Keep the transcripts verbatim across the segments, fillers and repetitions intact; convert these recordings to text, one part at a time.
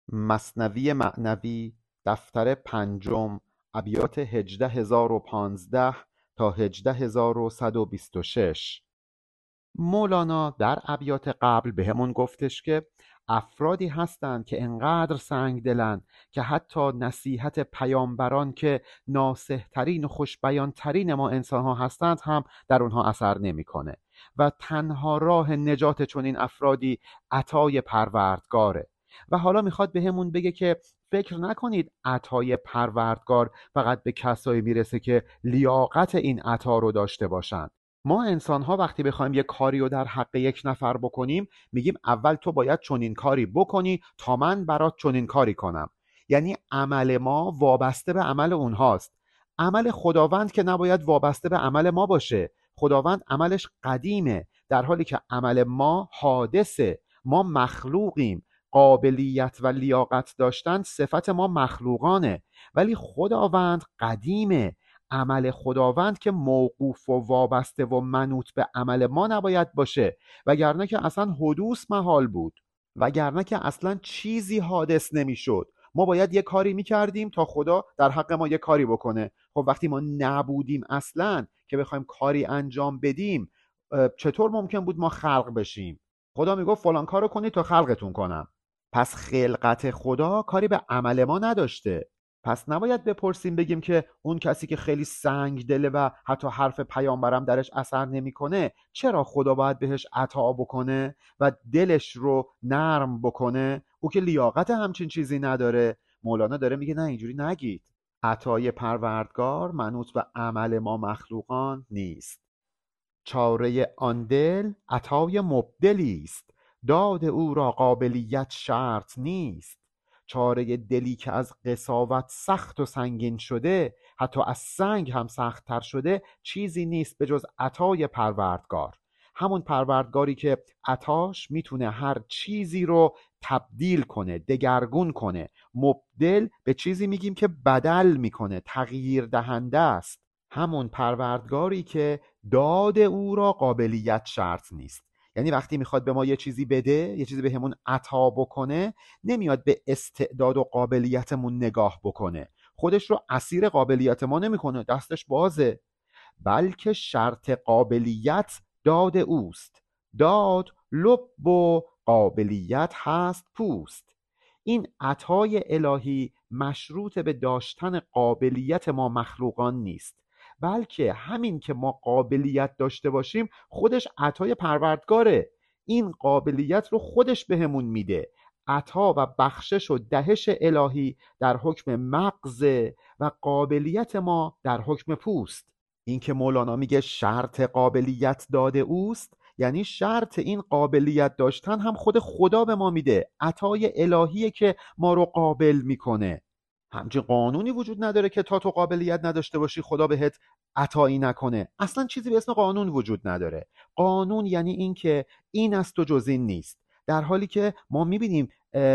مثنوی معنوی دفتر پنجم ابیات هجده هزار و پانزده تا هجده هزار و صد و بیست و شش. مولانا در ابیات قبل بهمون گفتش که افرادی هستند که انقدر سنگ دلن که حتی نصیحت پیامبران که ناصح ترین و خوشبیان ترین ما انسان ها هستند هم در اونها اثر نمیکنه و تنها راه نجات چنین افرادی عطای پروردگاره. و حالا میخواد بهمون بگه که فکر نکنید عطای پروردگار فقط به کسایی میرسه که لیاقت این عطا رو داشته باشند. ما انسان ها وقتی بخوایم یک کاری رو در حق یک نفر بکنیم میگیم اول تو باید چنین کاری بکنی تا من برات چنین کاری کنم. یعنی عمل ما وابسته به عمل اونهاست. عمل خداوند که نباید وابسته به عمل ما باشه. خداوند عملش قدیمه، در حالی که عمل ما حادثه. ما مخلوقیم. قابلیت و لیاقت داشتن صفت ما مخلوقانه، ولی خداوند قدیمه. عمل خداوند که موقوف و وابسته و منوط به عمل ما نباید باشه، وگرنه که اصلا حدوث محال بود، وگرنه که اصلا چیزی حادث نمیشد. ما باید یه کاری میکردیم تا خدا در حق ما یه کاری بکنه. خب وقتی ما نبودیم اصلا که بخوایم کاری انجام بدیم، چطور ممکن بود ما خلق بشیم؟ خدا میگفت فلان کارو کنید تا خلقتون کنم. پس خلقت خدا کاری به عمل ما نداشته. پس نباید بپرسیم بگیم که اون کسی که خیلی سنگ دله و حتی حرف پیامبرم درش اثر نمیکنه چرا خدا باید بهش عطا بکنه و دلش رو نرم بکنه؟ او که لیاقت همچین چیزی نداره. مولانا داره میگه نه، اینجوری نگید. عطای پروردگار منوط به عمل ما مخلوقان نیست. چاره آن دل عطای مبدلی است، داد او را قابلیت شرط نیست. چاره دلی که از قساوت سخت و سنگین شده، حتی از سنگ هم سخت تر شده، چیزی نیست به جز عطای پروردگار. همون پروردگاری که عطاش میتونه هر چیزی رو تبدیل کنه، دگرگون کنه. مبدل به چیزی میگیم که بدل میکنه، تغییر دهنده است. همون پروردگاری که داد او را قابلیت شرط نیست. یعنی وقتی میخواد به ما یه چیزی بده، یه چیزی به همون عطا بکنه، نمیاد به استعداد و قابلیتمون نگاه بکنه. خودش رو اسیر قابلیت ما نمیکنه، دستش بازه. بلکه شرط قابلیت داد اوست، داد لب و قابلیت هست پوست. این عطای الهی مشروط به داشتن قابلیت ما مخلوقان نیست، بلکه همین که ما قابلیت داشته باشیم خودش عطای پروردگاره. این قابلیت رو خودش بهمون میده. عطا و بخشش و دهش الهی در حکم مغز و قابلیت ما در حکم پوست. این که مولانا میگه شرط قابلیت داده اوست، یعنی شرط این قابلیت داشتن هم خود خدا به ما میده. عطای الهیه که ما رو قابل میکنه. همچین قانونی وجود نداره که تا تو قابلیت نداشته باشی خدا بهت عطایی نکنه. اصلا چیزی به اسم قانون وجود نداره. قانون یعنی این که این است و جز این نیست. در حالی که ما میبینیم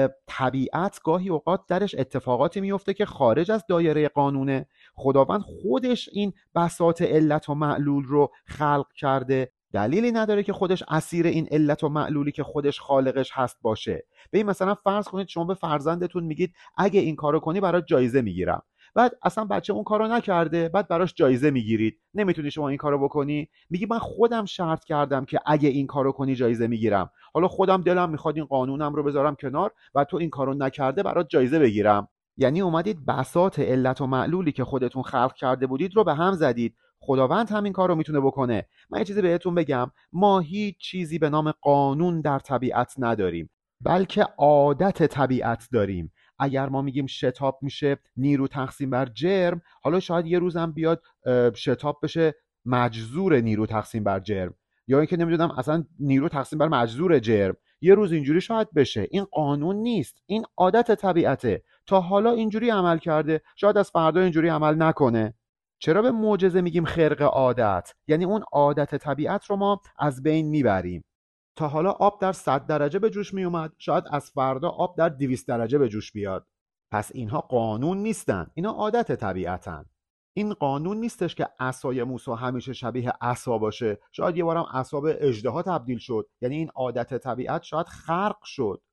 طبیعت گاهی اوقات درش اتفاقاتی میفته که خارج از دایره قانونه. خداوند خودش این بساط علت و معلول رو خلق کرده. دلیلی نداره که خودش اسیر این علت و معلولی که خودش خالقش هست باشه. ببین مثلا فرض کنید شما به فرزندتون میگید اگه این کارو کنی برات جایزه میگیرم. بعد اصلا بچه اون کارو نکرده، بعد براش جایزه میگیرید. نمیتونی شما این کارو بکنی؟ میگی من خودم شرط کردم که اگه این کارو کنی جایزه میگیرم. حالا خودم دلم میخواد این قانونم رو بذارم کنار و تو این کارو نکرده برات جایزه بگیرم. یعنی اومدید بساط علت و معلولی که خودتون خلق کرده بودید رو به هم زدید. خداوند همین کار رو میتونه بکنه. من یه چیزی بهتون بگم، ما هیچ چیزی به نام قانون در طبیعت نداریم، بلکه عادت طبیعت داریم. اگر ما میگیم شتاب میشه نیرو تقسیم بر جرم، حالا شاید یه روزم بیاد شتاب بشه مجذور نیرو تقسیم بر جرم، یا اینکه نمیدونم اصلا نیرو تقسیم بر مجذور جرم. یه روز اینجوری شاید بشه. این قانون نیست، این عادت طبیعته. تا حالا اینجوری عمل کرده، شاید از فردا اینجوری عمل نکنه. چرا به معجزه میگیم خرق عادت؟ یعنی اون عادت طبیعت رو ما از بین میبریم. تا حالا آب در صد درجه به جوش می اومد، شاید از فردا آب در دویست درجه به جوش بیاد. پس اینها قانون نیستن، اینا عادت طبیعتن. این قانون نیستش که عصای موسی همیشه شبیه عصا باشه. شاید یه بارم عصا به اژدها تبدیل شد، یعنی این عادت طبیعت شاید خرق شد.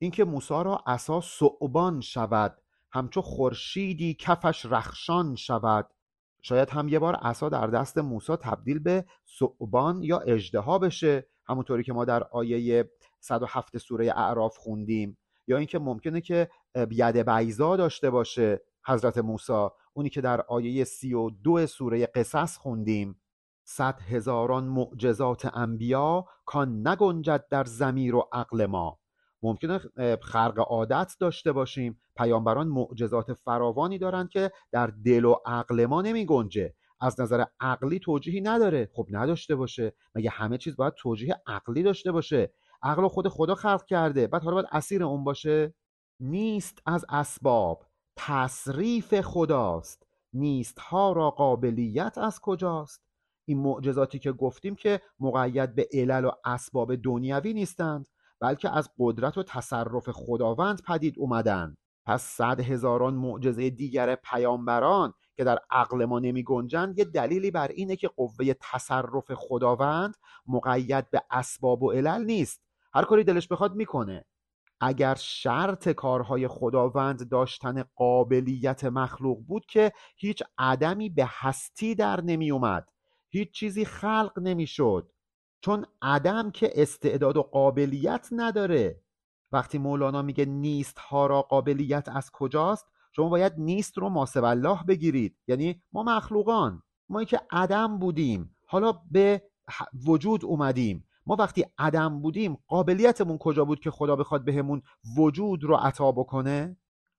اینکه موسی را عصا ثعبان شود، همچو خورشیدی کفش رخشان شود. شاید هم یه بار عصا در دست موسی تبدیل به ثعبان یا اژدها بشه، همونطوری که ما در آیه صد و هفت سوره اعراف خوندیم. یا اینکه ممکنه که ید بیضا داشته باشه حضرت موسی، اونی که در آیه سی و دو سوره قصص خوندیم. صد هزاران معجزات انبیا کان نگنجد در ضمیر و عقل ما. ممکنه خرق عادت داشته باشیم، پیامبران معجزات فراوانی دارن که در دل و عقل ما نمی گنجه، از نظر عقلی توجیهی نداره. خب نداشته باشه، مگه همه چیز باید توجیه عقلی داشته باشه؟ عقل خود خدا خلق کرده، بعد حالا باید اسیر اون باشه؟ نیست از اسباب تصریف خداست، نیست ها را قابلیت از کجاست. این معجزاتی که گفتیم که مقید به علل و اسباب دنیوی نیستند، بلکه از قدرت و تصرف خداوند پدید اومدن. پس صد هزاران معجزه دیگر پیامبران که در عقل ما نمی گنجند یه دلیلی بر اینه که قوه تصرف خداوند مقید به اسباب و علل نیست، هر کاری دلش بخواد میکنه. اگر شرط کارهای خداوند داشتن قابلیت مخلوق بود که هیچ عدمی به هستی در نمی اومد، هیچ چیزی خلق نمی شد، چون عدم که استعداد و قابلیت نداره. وقتی مولانا میگه نیست ها را قابلیت از کجاست، شما باید نیست رو ماسب الله بگیرید، یعنی ما مخلوقان، ما که عدم بودیم حالا به وجود اومدیم. ما وقتی عدم بودیم قابلیتمون کجا بود که خدا بخواد بهمون وجود رو عطا بکنه؟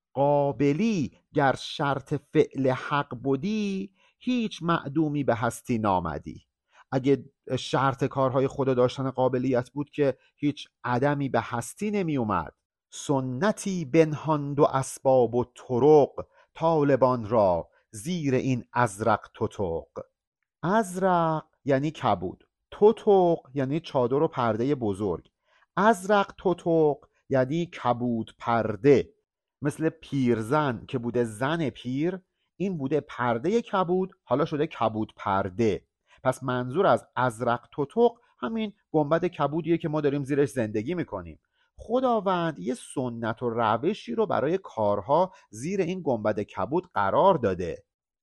قابلی گر شرط فعل حق بودی، هیچ معدومی به هستی نامدی. اگه شرط کارهای خدا داشتن قابلیت بود که هیچ عدمی به هستی نمی اومد. سنتی بنهاند و اسباب و طرق، طالبان را زیر این ازرق تتق. ازرق یعنی کبود، تتق یعنی چادر و پرده بزرگ. ازرق تتق یعنی کبود پرده، مثل پیرزن که بوده زن پیر، این بوده پرده کبود، حالا شده کبود پرده. پس منظور از ازرق تتق همین گنبد کبودیه که ما داریم زیرش زندگی میکنیم. خداوند یه سنت و روشی رو برای کارها زیر این گنبد کبود قرار داده.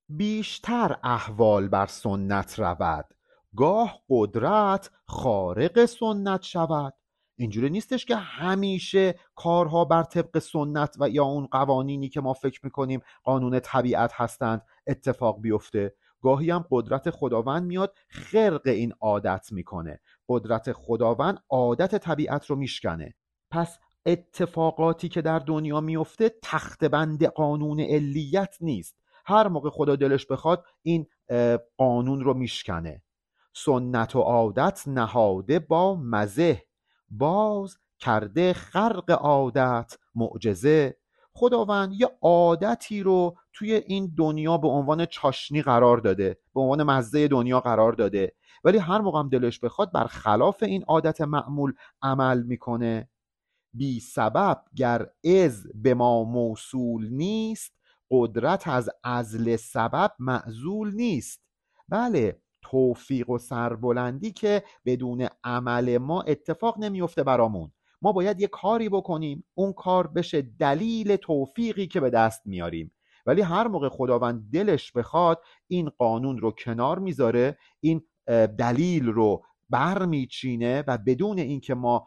بیشتر احوال بر سنت رود، گاه قدرت خارق سنت شود. اینجوری نیستش که همیشه کارها بر طبق سنت و یا اون قوانینی که ما فکر میکنیم قانون طبیعت هستند اتفاق بیفته. گاهی هم قدرت خداوند میاد خرق این عادت میکنه، قدرت خداوند عادت طبیعت رو میشکنه. پس اتفاقاتی که در دنیا میفته تخت بند قانون علیت نیست، هر موقع خدا دلش بخواد این قانون رو میشکنه. سنت و عادت نهاده با مزه، باز کرده خرق عادت معجزه. خداوند یه عادتی رو توی این دنیا به عنوان چاشنی قرار داده، به عنوان مزه دنیا قرار داده، ولی هر موقع هم دلش بخواد برخلاف این عادت معمول عمل میکنه. بی سبب گر از به ما موصول نیست، قدرت از عزل سبب معزول نیست. بله، توفیق و سربلندی که بدون عمل ما اتفاق نمیفته برامون. ما باید یه کاری بکنیم، اون کار بشه دلیل توفیقی که به دست میاریم. ولی هر موقع خداوند دلش بخواد این قانون رو کنار میذاره، این دلیل رو بر میچینه و بدون اینکه ما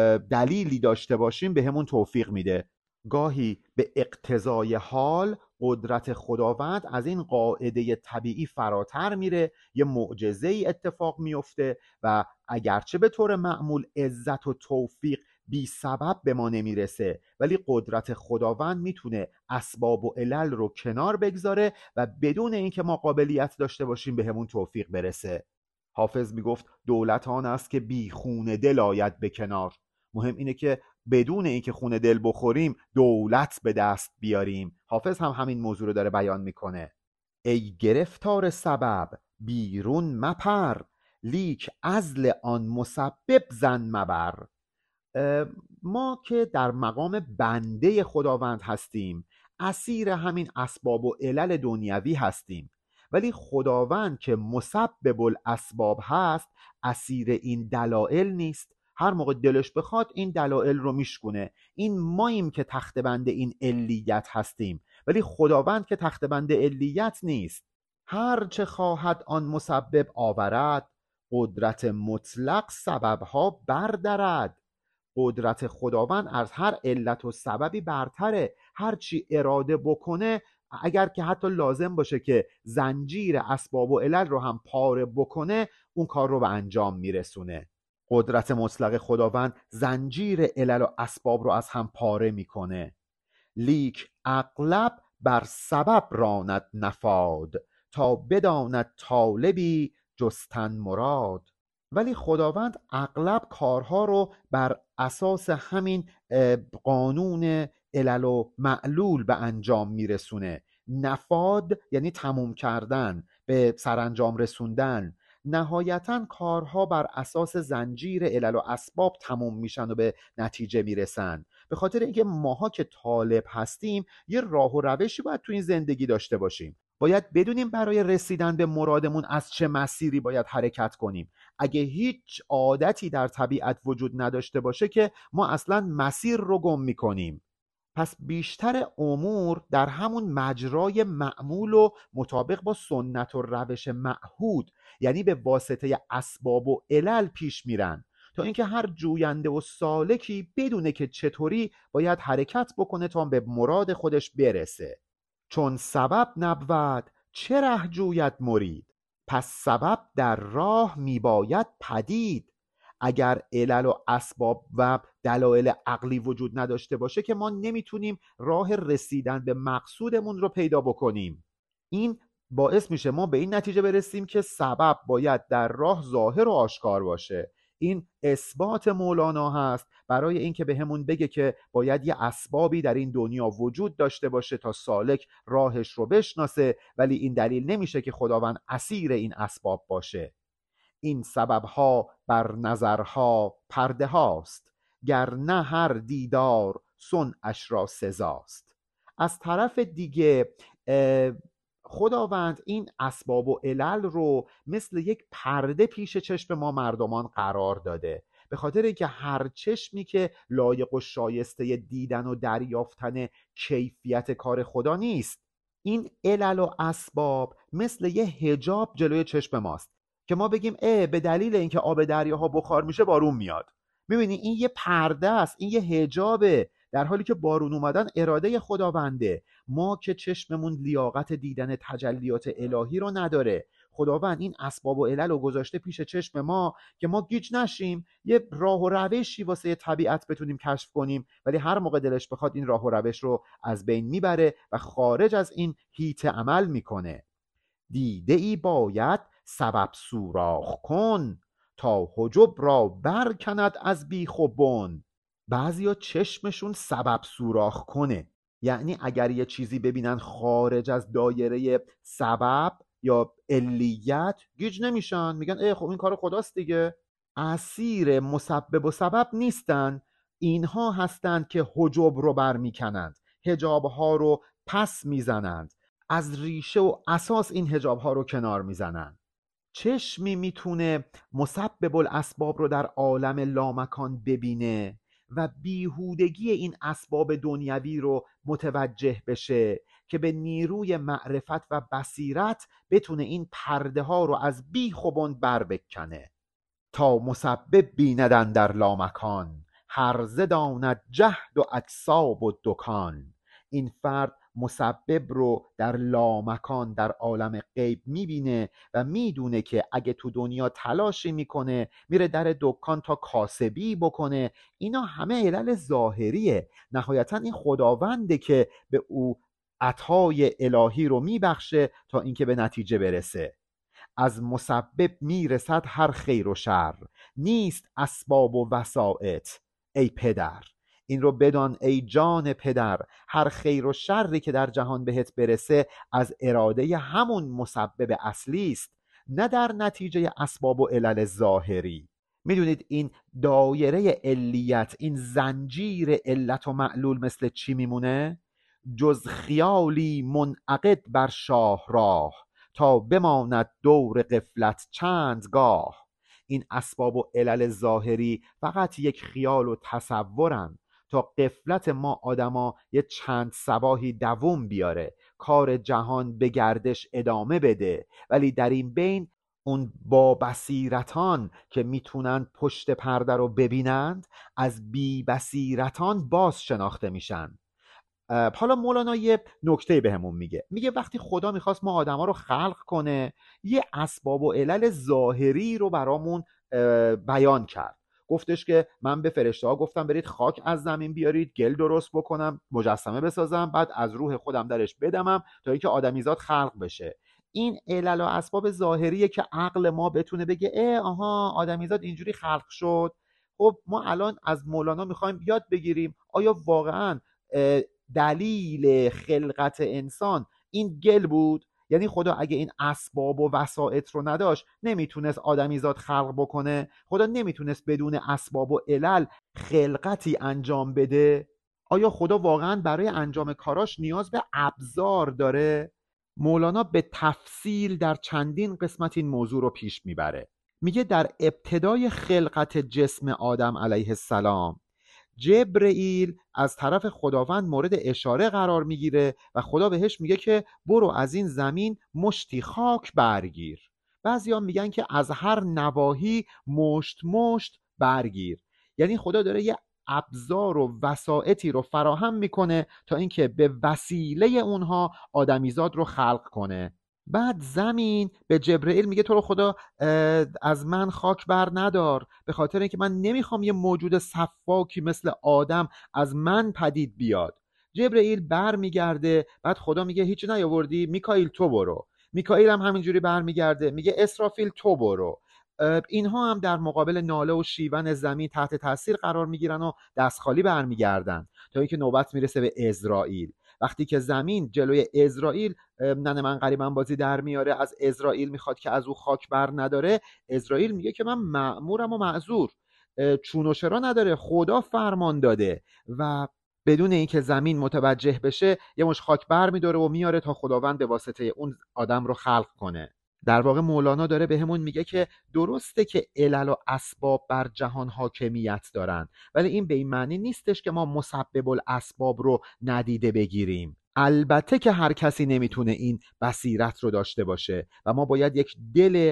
دلیلی داشته باشیم به همون توفیق میده. گاهی به اقتضای حال قدرت خداوند از این قاعده طبیعی فراتر میره، یه معجزه ای اتفاق میفته و اگرچه به طور معمول عزت و توفیق بی سبب به ما نمیرسه، ولی قدرت خداوند میتونه اسباب و علل رو کنار بگذاره و بدون اینکه ما قابلیت داشته باشیم به همون توفیق برسه. حافظ میگفت دولت آن است که بی خون دل آید به کنار. مهم اینه که بدون اینکه خون دل بخوریم دولت به دست بیاریم. حافظ هم همین موضوع رو داره بیان میکنه. ای گرفتار سبب بیرون مپر، لیک عزل آن مسبب زن مبر. ما که در مقام بنده خداوند هستیم، اسیر همین اسباب و علل دنیوی هستیم، ولی خداوند که مسبب الاسباب هست اسیر این دلایل نیست. هر موقع دلش بخواد این دلایل رو میشکونه. این ماییم که تخته بند این علیت هستیم، ولی خداوند که تخته بند علیت نیست. هر چه خواهد آن مسبب آورد، قدرت مطلق سببها بردرد. قدرت خداوند از هر علت و سببی برتره. هر چی اراده بکنه، اگر که حتی لازم باشه که زنجیر اسباب و علل رو هم پاره بکنه، اون کار رو به انجام میرسونه. قدرت مطلق خداوند زنجیر علل و اسباب رو از هم پاره میکنه. لیک اغلب بر سبب راند نفاد، تا بداند طالبی جستن مراد. ولی خداوند اغلب کارها رو بر اساس همین قانون علل و معلول به انجام میرسونه. نفاد یعنی تموم کردن، به سرانجام رسوندن. نهایتاً کارها بر اساس زنجیر علل و اسباب تموم میشن و به نتیجه میرسن. به خاطر اینکه ماها که طالب هستیم، یه راه و روشی باید تو این زندگی داشته باشیم. باید بدونیم برای رسیدن به مرادمون از چه مسیری باید حرکت کنیم. اگه هیچ عادتی در طبیعت وجود نداشته باشه که ما اصلا مسیر رو گم میکنیم. پس بیشتر امور در همون مجرای معمول و مطابق با سنت و روش معهود، یعنی به واسطه اسباب و علل پیش میرن، تا اینکه هر جوینده و سالکی بدونه که چطوری باید حرکت بکنه تا به مراد خودش برسه. چون سبب نبود چه ره جوید مرید، پس سبب در راه میباید پدید. اگر علل و اسباب و دلایل عقلی وجود نداشته باشه که ما نمیتونیم راه رسیدن به مقصودمون رو پیدا بکنیم. این باعث میشه ما به این نتیجه برسیم که سبب باید در راه ظاهر و آشکار باشه. این اثبات مولانا هست برای اینکه بهمون بگه که باید یه اسبابی در این دنیا وجود داشته باشه تا سالک راهش رو بشناسه، ولی این دلیل نمیشه که خداوند اسیر این اسباب باشه. این سببها بر نظرها پرده هاست، گر نه هر دیدار صنعش را سزاست. از طرف دیگه خداوند این اسباب و علل رو مثل یک پرده پیش چشم ما مردمان قرار داده، به خاطر اینکه هر چشمی که لایق و شایسته دیدن و دریافتن کیفیت کار خدا نیست. این علل و اسباب مثل یه حجاب جلوی چشم ماست که ما بگیم اه به دلیل اینکه آب دریاها بخار میشه بارون میاد. میبینی این یه پرده است، این یه حجابه، در حالی که بارون اومدن اراده خداونده. ما که چشممون لیاقت دیدن تجلیات الهی رو نداره. خداوند این اسباب و علل رو گذاشته پیش چشم ما که ما گیج نشیم، یه راه و روشی واسه طبیعت بتونیم کشف کنیم، ولی هر موقع دلش بخواد این راه و روش رو از بین میبره و خارج از این هیت عمل میکنه. دیده ای باید سبب سوراخ کن، تا حجب را برکند از بیخ و بن. بعضیا چشمشون سبب سوراخ کنه، یعنی اگر یه چیزی ببینن خارج از دایره سبب یا علیت گیج نمیشن، میگن ای خب این کار خداست دیگه. اسیر مسبب و سبب نیستن، اینها هستند که حجب رو برمیکنند، حجابها رو پس میزنند، از ریشه و اساس این حجابها رو کنار میزنند. چشمی میتونه مسبب الاسباب رو در عالم لامکان ببینه و بیهودگی این اسباب دنیوی رو متوجه بشه که به نیروی معرفت و بصیرت بتونه این پرده ها رو از بیخ و بن بر بکنه. تا مسبب بیندن در لامکان، هرزه داند جهد و اجساب و دکان. این فرد مسبب رو در لامکان، در عالم غیب میبینه و میدونه که اگه تو دنیا تلاشی میکنه، میره در دکان تا کاسبی بکنه، اینا همه علل ظاهریه. نهایتا این خداونده که به او عطای الهی رو میبخشه تا اینکه به نتیجه برسه. از مسبب میرسد هر خیر و شر، نیست اسباب و وسائط ای پدر. این رو بدان ای جان پدر، هر خیر و شری که در جهان بهت برسه از اراده همون مسبب اصلی است، نه در نتیجه اسباب و علل ظاهری. میدونید این دایره علیت، این زنجیر علت و معلول مثل چی میمونه؟ جز خیالی منعقد بر شاه راه، تا بماند دور غفلت چند گاه. این اسباب و علل ظاهری فقط یک خیال و تصورن تا غفلت ما آدما یه چند صباحی دووم بیاره، کار جهان به گردش ادامه بده، ولی در این بین اون با بصیرتان که میتونن پشت پرده رو ببینند از بی بصیرتان باز شناخته میشن. حالا مولانا یه نکته بهمون میگه میگه وقتی خدا میخواست ما آدما رو خلق کنه یه اسباب و علل ظاهری رو برامون بیان کرد. گفتش که من به فرشته ها گفتم برید خاک از زمین بیارید، گل درست بکنم، مجسمه بسازم، بعد از روح خودم درش بدمم تا اینکه آدمیزاد خلق بشه. این علل و اسباب ظاهریه که عقل ما بتونه بگه اه آها آدمیزاد اینجوری خلق شد. خب ما الان از مولانا میخوایم یاد بگیریم آیا واقعا دلیل خلقت انسان این گل بود؟ یعنی خدا اگه این اسباب و وسائط رو نداشت نمیتونست آدمیزاد خلق بکنه؟ خدا نمیتونست بدون اسباب و علل خلقتی انجام بده؟ آیا خدا واقعا برای انجام کاراش نیاز به ابزار داره؟ مولانا به تفصیل در چندین قسمت این موضوع رو پیش میبره. میگه در ابتدای خلقت جسم آدم علیه السلام جبرئیل از طرف خداوند مورد اشاره قرار میگیره و خدا بهش میگه که برو از این زمین مشتی خاک برگیر. بعضیا میگن که از هر نواحی مشت مشت برگیر، یعنی خدا داره یه ابزار و وسائطی رو فراهم میکنه تا اینکه به وسیله اونها آدمیزاد رو خلق کنه. بعد زمین به جبرئیل میگه تو رو خدا از من خاک بر ندار، به خاطر اینکه من نمیخوام یه موجود صفاکی مثل آدم از من پدید بیاد. جبرئیل بر میگرده، بعد خدا میگه هیچ نیاوردی، میکائیل تو برو. میکائیل هم همینجوری بر میگرده میگه اسرافیل تو برو. اینها هم در مقابل ناله و شیون زمین تحت تاثیر قرار میگیرن و دست خالی برمیگردن تا اینکه نوبت میرسه به عزرائیل. وقتی که زمین جلوی عزرائیل ننه من قریبا بازی در میاره، از عزرائیل میخواد که از او خاک بر نداره، عزرائیل میگه که من مأمورم و معذور، چون و چرا نداره، خدا فرمان داده و بدون اینکه زمین متوجه بشه یه مش خاک بر میداره و میاره تا خداوند به واسطه اون آدم رو خلق کنه. در واقع مولانا داره به همون میگه که درسته که علل و اسباب بر جهان حاکمیت دارن، ولی این به این معنی نیستش که ما مسبب الاسباب رو ندیده بگیریم. البته که هر کسی نمیتونه این بصیرت رو داشته باشه و ما باید یک دل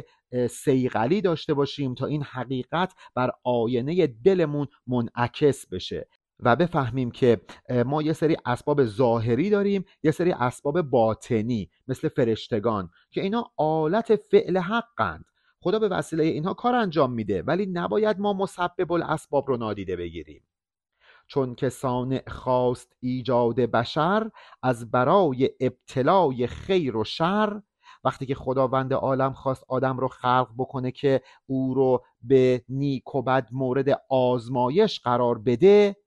صیقلی داشته باشیم تا این حقیقت بر آینه دلمون منعکس بشه و بفهمیم که ما یه سری اسباب ظاهری داریم، یه سری اسباب باطنی مثل فرشتگان که اینا آلت فعل حقند. خدا به وسیله اینها کار انجام میده، ولی نباید ما مسبب الاسباب رو نادیده بگیریم. چون که صانع خواست ایجاد بشر از برای ابتلای خیر و شر. وقتی که خداوند عالم خواست آدم رو خلق بکنه که او رو به نیک و بد مورد آزمایش قرار بده،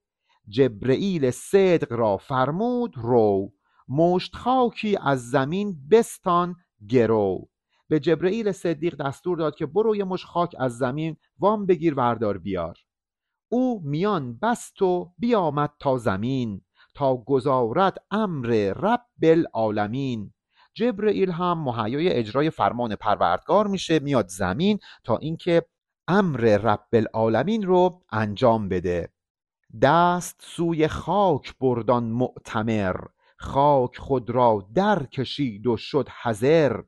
جبرئیل صدق را فرمود رو، مشت خاکی از زمین بستان گرو. به جبرئیل صدیق دستور داد که برو یه مشت خاک از زمین وام بگیر وردار بیار. او میان بست و بیامد تا زمین، تا گزارد امر رب العالمین. جبرئیل هم مهیای اجرای فرمان پروردگار میشه، میاد زمین تا اینکه امر رب العالمین رو انجام بده. دست سوی خاک بردان معتمر، خاک خود را در کشید و شد حذر.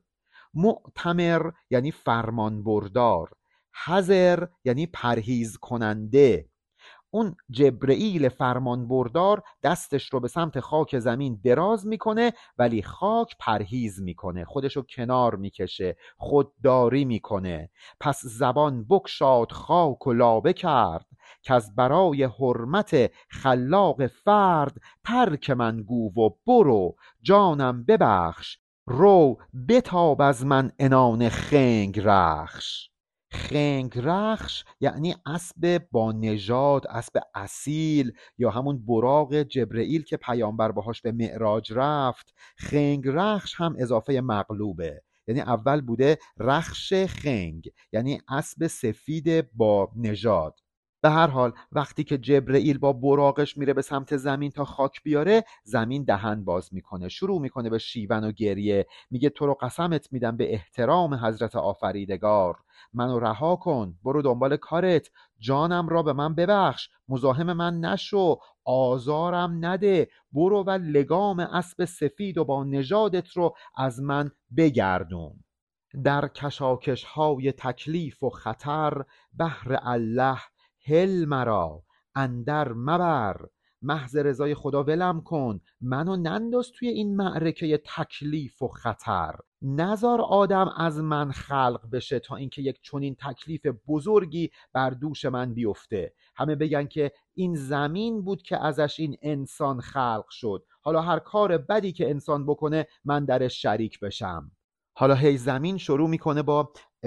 معتمر یعنی فرمان بردار، حذر یعنی پرهیز کننده. اون جبرئیل فرمان بردار دستش رو به سمت خاک زمین دراز میکنه، ولی خاک پرهیز میکنه، خودشو کنار میکشه، خودداری میکنه. پس زبان بگشاد خاک و لابه کرد، که از برای حرمت خلاق فرد ترک من گو و برو جانم ببخش، رو بتاب از من عنان خنگ رخش. خنگ رخش یعنی اسب با نژاد، اسب اصیل، یا همون براق جبرئیل که پیامبر باهاش به معراج رفت. خنگ رخش هم اضافه مقلوبه، یعنی اول بوده رخش خنگ یعنی اسب سفید با نژاد. به هر حال وقتی که جبرئیل با براقش میره به سمت زمین تا خاک بیاره، زمین دهن باز میکنه، شروع میکنه به شیون و گریه. میگه تو رو قسمت میدم به احترام حضرت آفریدگار، منو رها کن، برو دنبال کارت، جانم را به من ببخش، مزاحم من نشو، آزارم نده، برو و لگام اسب سفید و با نژادت رو از من بگردون. در کشاکش های تکلیف و خطر، بهر الله هل مرا اندر مبر. محض رضای خدا ولم کن، منو ننداز توی این معرکه تکلیف و خطر. نزار آدم از من خلق بشه تا اینکه یک چنین تکلیف بزرگی بر دوش من بیفته. همه بگن که این زمین بود که ازش این انسان خلق شد، حالا هر کار بدی که انسان بکنه من درش شریک بشم. حالا هی زمین شروع میکنه با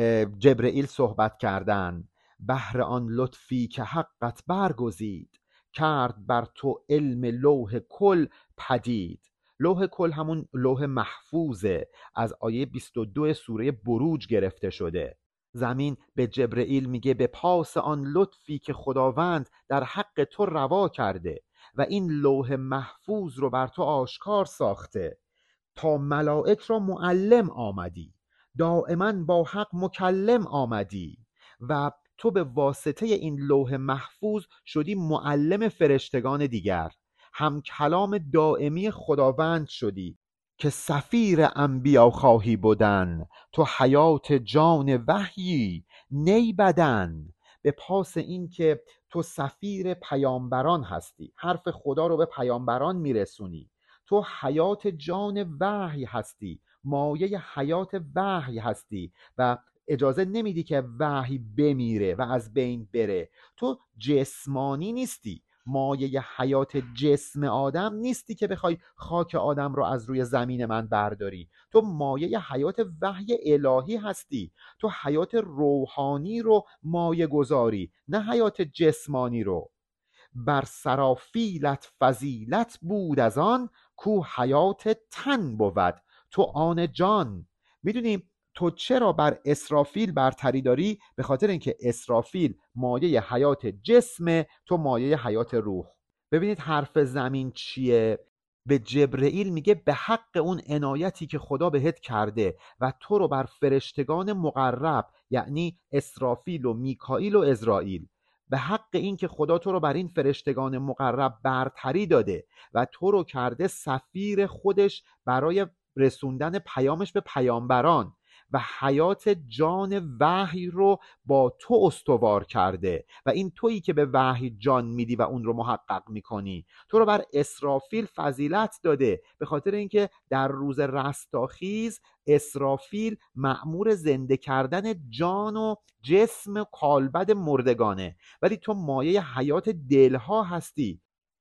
جبرئیل صحبت کردن. بهر آن لطفی که حقت برگزید، کرد بر تو علم لوح کل پدید. لوح کل همون لوح محفوظه، از آیه بیست و دو سوره بروج گرفته شده. زمین به جبرئیل میگه به پاس آن لطفی که خداوند در حق تو روا کرده و این لوح محفوظ رو بر تو آشکار ساخته، تا ملائک را معلم آمدی، دائما با حق مکلم آمدی و تو به واسطه این لوح محفوظ شدی معلم فرشتگان دیگر، هم کلام دائمی خداوند شدی که سفیر انبیا خواهی بودن، تو حیات جان وحیی نی بدن. به پاس این که تو سفیر پیامبران هستی، حرف خدا رو به پیامبران میرسونی، تو حیات جان وحی هستی، مایه حیات وحی هستی و اجازه نمیدی که وحی بمیره و از بین بره. تو جسمانی نیستی، مایه حیات جسم آدم نیستی که بخوای خاک آدم رو از روی زمین من برداری. تو مایه حیات وحی الهی هستی، تو حیات روحانی رو مایه گذاری، نه حیات جسمانی رو. بر سرافیلت فضیلت بود از آن، کو حیات تن بود تو آن جان. میدونیم تو چرا بر اسرافیل برتری داری؟ به خاطر اینکه اسرافیل مایه حیات جسمه، تو مایه حیات روح. ببینید حرف زمین چیه؟ به جبرئیل میگه به حق اون عنایتی که خدا بهت کرده و تو رو بر فرشتگان مقرب، یعنی اسرافیل و میکائیل و عزرائیل، به حق این که خدا تو رو بر این فرشتگان مقرب برتری داده و تو رو کرده سفیر خودش برای رسوندن پیامش به پیامبران و حیات جان وحی رو با تو استوار کرده و این تویی که به وحی جان میدی و اون رو محقق میکنی. تو رو بر اسرافیل فضیلت داده به خاطر اینکه در روز رستاخیز اسرافیل مأمور زنده کردن جان و جسم کالبد مردگانه، ولی تو مایه حیات دلها هستی.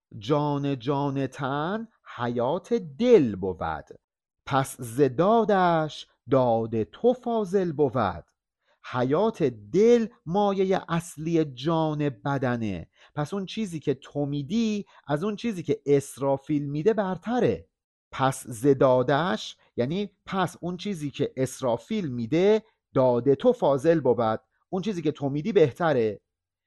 جان جان تن حیات دل بود، پس زدادش داد تو فاضل بود. حیات دل مایه اصلی جان بدنه، پس اون چیزی که تو میدی از اون چیزی که اسرافیل میده برتره. پس زدادش یعنی پس اون چیزی که اسرافیل میده داده تو فاضل بود، اون چیزی که تو میدی بهتره.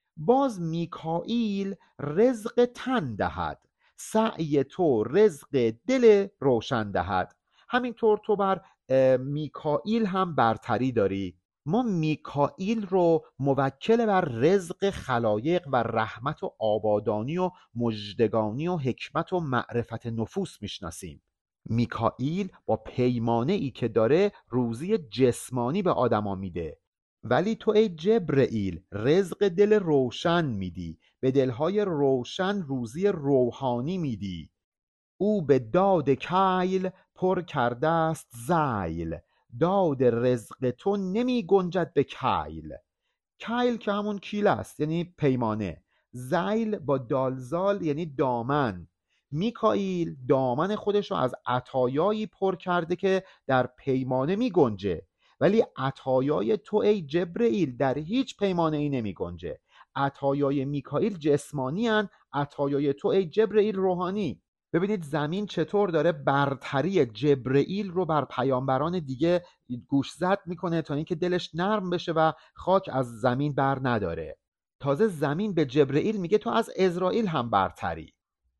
باز میکائیل رزق تن دهد، سعی تو رزق دل روشن دهد. همینطور تو بر میکائیل هم برتری داری. ما میکائیل رو موکل بر رزق خلایق و رحمت و آبادانی و مژدگانی و حکمت و معرفت نفوس میشناسیم. میکائیل با پیمانه ای که داره روزی جسمانی به آدما میده، ولی تو ای جبرئیل رزق دل روشن میدی، به دلهای روشن روزی روحانی میدی. او به داد کیل پر کرده است زیل، داد رزق تو نمی گنجد به کیل. کیل که همون کیل است یعنی پیمانه، زیل با دالزال یعنی دامن. میکائیل دامن خودش رو از عطایایی پر کرده که در پیمانه می گنجه، ولی عطایای تو ای جبرئیل در هیچ پیمانه ای نمی گنجه. عطایای میکائیل جسمانی هن، عطایای تو ای جبرئیل روحانی. ببینید زمین چطور داره برتری جبرئیل رو بر پیامبران دیگه گوشزد میکنه تا اینکه دلش نرم بشه و خاک از زمین بر نداره. تازه زمین به جبرئیل میگه تو از عزرائیل هم برتری.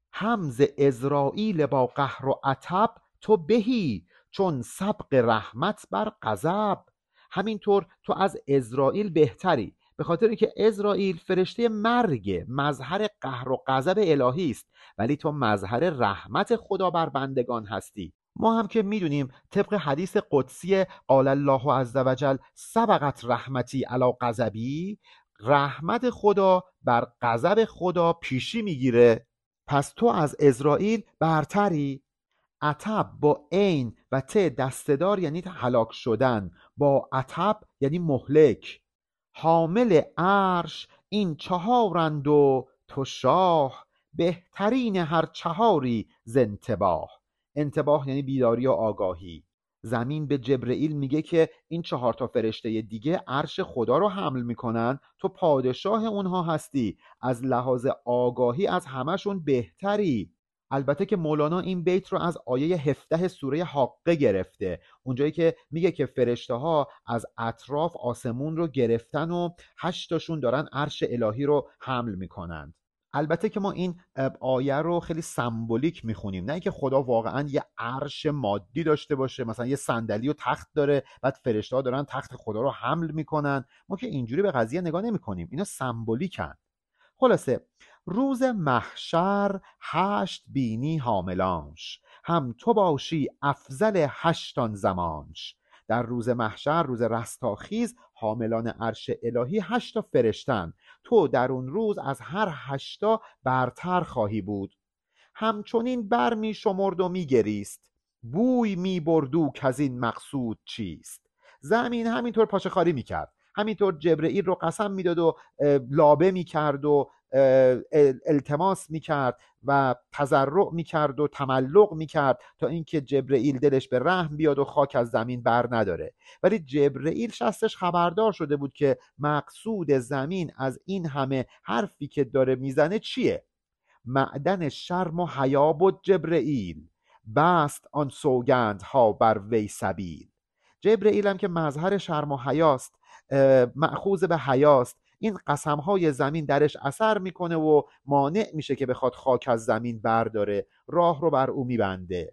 هم ز عزرائیل با قهر و عتب تو بهی، چون سبق رحمت بر غضب. همینطور تو از عزرائیل بهتری، به خاطر اینکه عزرائیل فرشته مرگ، مظهر قهر و غضب الهی است، ولی تو مظهر رحمت خدا بر بندگان هستی. ما هم که میدونیم طبق حدیث قدسی قال الله عز وجل سبقت رحمتی علی غضبی، رحمت خدا بر غضب خدا پیشی میگیره. پس تو از عزرائیل برتری. عتب با عین و ت دسته‌دار یعنی هلاک شدن، با عتب یعنی مهلک. حامل عرش این چهارند و تو شاه، بهترین هر چهاری ز انتباه. انتباه یعنی بیداری و آگاهی. زمین به جبرئیل میگه که این چهار تا فرشته دیگه عرش خدا رو حمل میکنن، تو پادشاه اونها هستی، از لحاظ آگاهی از همشون بهتری. البته که مولانا این بیت رو از آیه هفده سوره حاقه گرفته، اونجایی که میگه که فرشته ها از اطراف آسمون رو گرفتن و هشتاشون دارن عرش الهی رو حمل میکنن. البته که ما این آیه رو خیلی سمبولیک میخونیم، نه اینکه خدا واقعا یه عرش مادی داشته باشه، مثلا یه صندلی و تخت داره بعد فرشته ها دارن تخت خدا رو حمل میکنن. ما که اینجوری به قضیه نگاه نمیکنیم، اینا سمبولیکن. خلاصه روز محشر هشت بینی حاملانش، هم تو باشی افضل هشتان زمانش. در روز محشر، روز رستاخیز، حاملان عرش الهی هشتا فرشتن، تو در اون روز از هر هشتا برتر خواهی بود. همچنین بر می شمرد و می گریست، بوی می بردو که از این مقصود چیست. زمین همینطور پاچه خاری می کرد، همینطور جبرئیل رو قسم میداد و لابه میکرد و التماس میکرد و تضرع میکرد و تملق میکرد تا اینکه جبرئیل دلش به رحم بیاد و خاک از زمین بر نداره. ولی جبرئیل شستش خبردار شده بود که مقصود زمین از این همه حرفی که داره میزنه چیه. معدن شرم و حیا بود جبرئیل، بست آن سوگندها بر وی سبیل. جبرئیل هم که مظهر شرم و حیاست، مأخوذ به حیاست، این قسمهای زمین درش اثر میکنه و مانع میشه که بخواد خاک از زمین برداره، راه رو بر او میبنده.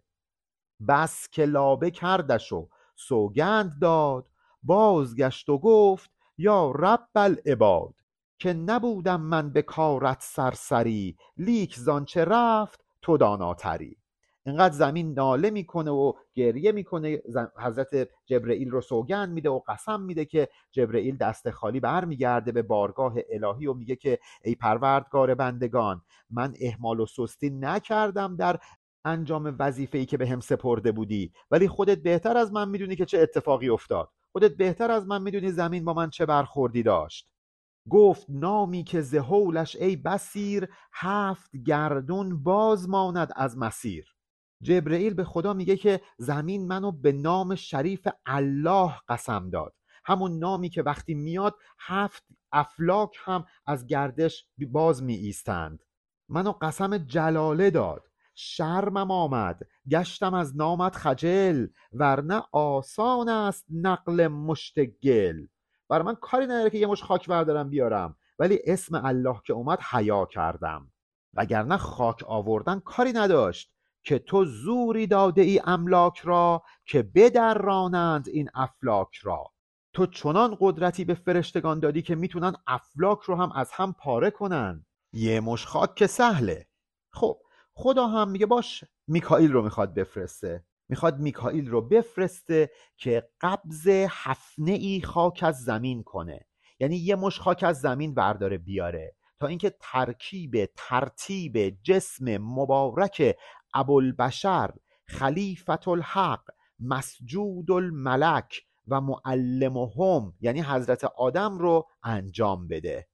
بس که لابه کردش و سوگند داد، بازگشت و گفت یا رب العباد. که نبودم من به کارت سرسری، لیک زانچه رفت تو داناتری. اینقدر زمین ناله میکنه و گریه میکنه، حضرت جبرئیل رو سوگند میده و قسم میده که جبرئیل دست خالی برمیگرده به بارگاه الهی و میگه که ای پروردگار بندگان، من اهمال و سستی نکردم در انجام وظیفه‌ای که به هم سپرده بودی، ولی خودت بهتر از من میدونی که چه اتفاقی افتاد، خودت بهتر از من میدونی زمین با من چه برخوردی داشت. گفت نامی که ز هولش ای بصیر، هفت گردون باز ماند از مسیر. جبرئیل به خدا میگه که زمین منو به نام شریف الله قسم داد، همون نامی که وقتی میاد هفت افلاک هم از گردش باز می ایستند. منو قسم جلاله داد، شرمم آمد گشتم از نامت خجل، ورنه آسان است نقل مشت گل. برای من کاری نداره که یه مش خاک بردارم بیارم، ولی اسم الله که اومد حیا کردم. وگرنه خاک آوردن کاری نداشت، که تو زوری داده ای املاک را، که بدرانند این افلاک را. تو چنان قدرتی به فرشتگان دادی که میتونن افلاک رو هم از هم پاره کنن، یه مش خاک که سهله. خب خدا هم میگه باش، میکائیل رو میخواد بفرسته، میخواد میکائیل رو بفرسته که قبض حفنه ای خاک از زمین کنه، یعنی یه مش خاک از زمین برداره بیاره، تا اینکه ترکیب ترتیب جسم مبارک ابوالبشر خلیفة الحق مسجود الملک و معلمهم یعنی حضرت آدم رو انجام بده.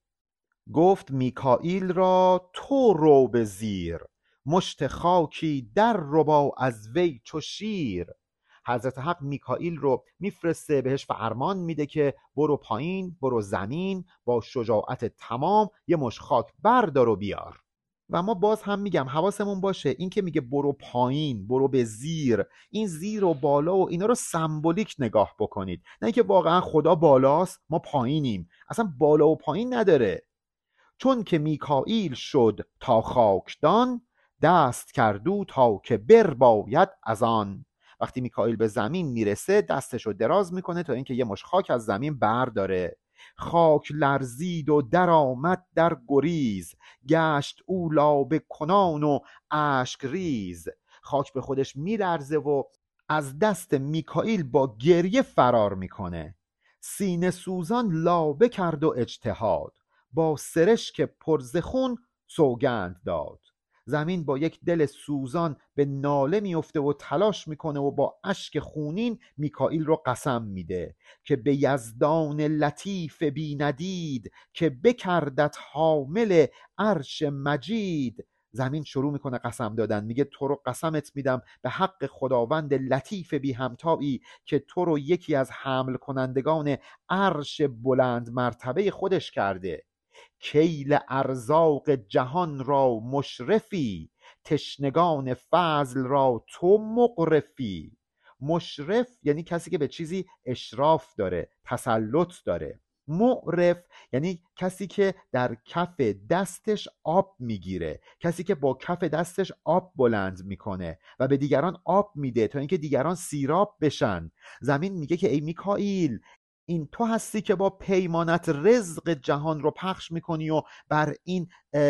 گفت میکائیل را تو رو به زیر، مشت خاکی در ربا از وی چو شیر. حضرت حق میکائیل رو میفرسته، بهش فرمان میده که برو پایین، برو زمین، با شجاعت تمام یه مش خاک بردار و بیار. و ما باز هم میگم حواسمون باشه، این که میگه برو پایین، برو به زیر، این زیر و بالا و اینا رو سمبولیک نگاه بکنید، نه اینکه واقعا خدا بالاست ما پایینیم، اصلا بالا و پایین نداره. چون که میکائیل شد تا خاکدان، دست کردو تا که بر باید از آن. وقتی میکائیل به زمین میرسه دستشو دراز میکنه تا اینکه یه مش خاک از زمین برداره. خاک لرزید و در آمد در گریز، گشت او لابه کنان و اشک ریز. خاک به خودش میلرزه و از دست میکائیل با گریه فرار میکنه. سینه سوزان لابه کرد و اجتهاد، با سرشک پرز خون سوگند داد. زمین با یک دل سوزان به ناله میفته و تلاش میکنه و با اشک خونین میکائیل رو قسم میده که به یزدان لطیف بی ندید، که بکردت حامل عرش مجید. زمین شروع میکنه قسم دادن، میگه تو رو قسمت میدم به حق خداوند لطیف بی همتایی که تو رو یکی از حمل کنندگان عرش بلند مرتبه خودش کرده. کیل ارزاق جهان را مشرفی، تشنگان فضل را تو مقرفی. مشرف یعنی کسی که به چیزی اشراف داره، تسلط داره. معرف یعنی کسی که در کف دستش آب میگیره، کسی که با کف دستش آب بلند میکنه و به دیگران آب میده تا اینکه دیگران سیراب بشن. زمین میگه که ای میکائیل، این تو هستی که با پیمانت رزق جهان رو پخش میکنی و بر این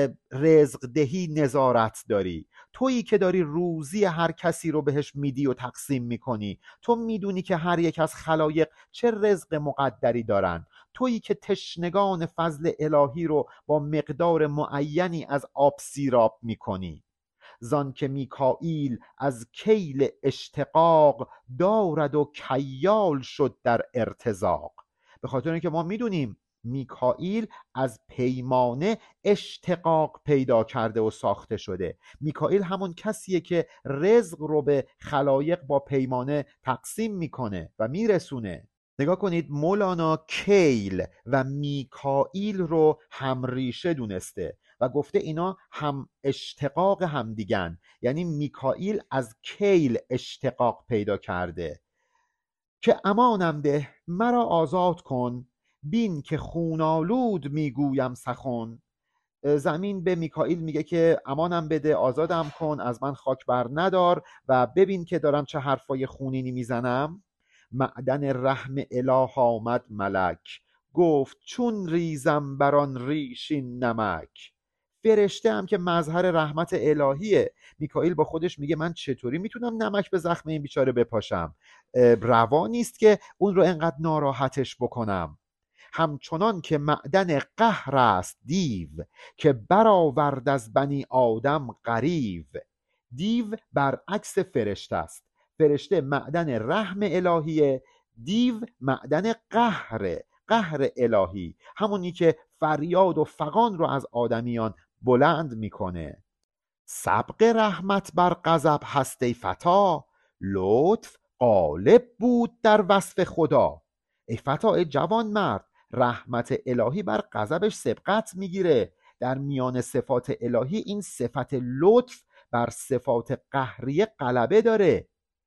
رزق دهی نظارت داری. تویی که داری روزی هر کسی رو بهش میدی و تقسیم میکنی. تو میدونی که هر یک از خلایق چه رزق مقدری دارن. تویی که تشنگان فضل الهی رو با مقدار معینی از آب سیراب میکنی. زان که میکائیل از کیل اشتقاق، دارد و کیال شد در ارتزاق. به خاطر اینکه ما میدونیم میکائیل از پیمانه اشتقاق پیدا کرده و ساخته شده. میکائیل همون کسیه که رزق رو به خلایق با پیمانه تقسیم میکنه و میرسونه. نگاه کنید، مولانا کیل و میکائیل رو همریشه دونسته و گفته اینا هم اشتقاق هم دیگن. یعنی میکائیل از کیل اشتقاق پیدا کرده که امانم ده مرا آزاد کن، بین که خونالود میگویم سخن. زمین به میکائیل میگه که امانم بده، آزادم کن، از من خاک بر ندار و ببین که دارم چه حرفای خونینی میزنم. معدن رحم اله آمد ملک، گفت چون ریزم بران ریشین نمک. فرشته هم که مظهر رحمت الهیه. میکائیل با خودش میگه من چطوری میتونم نمک به زخم این بیچاره بپاشم؟ روا نیست که اون رو انقدر ناراحتش بکنم. همچنان که معدن قهر است دیو، که برآورد از بنی آدم غریو. دیو برعکس فرشته است. فرشته معدن رحم الهیه، دیو معدن قهره، قهر الهی، همونی که فریاد و فغان رو از آدمیان بلند میکنه. سبق رحمت بر غضب هست ای فتا، لطف غالب بود در وصف خدا. ای فتا، ای جوان مرد، رحمت الهی بر غضبش سبقت میگیره. در میان صفات الهی این صفت لطف بر صفات قهریه غلبه داره.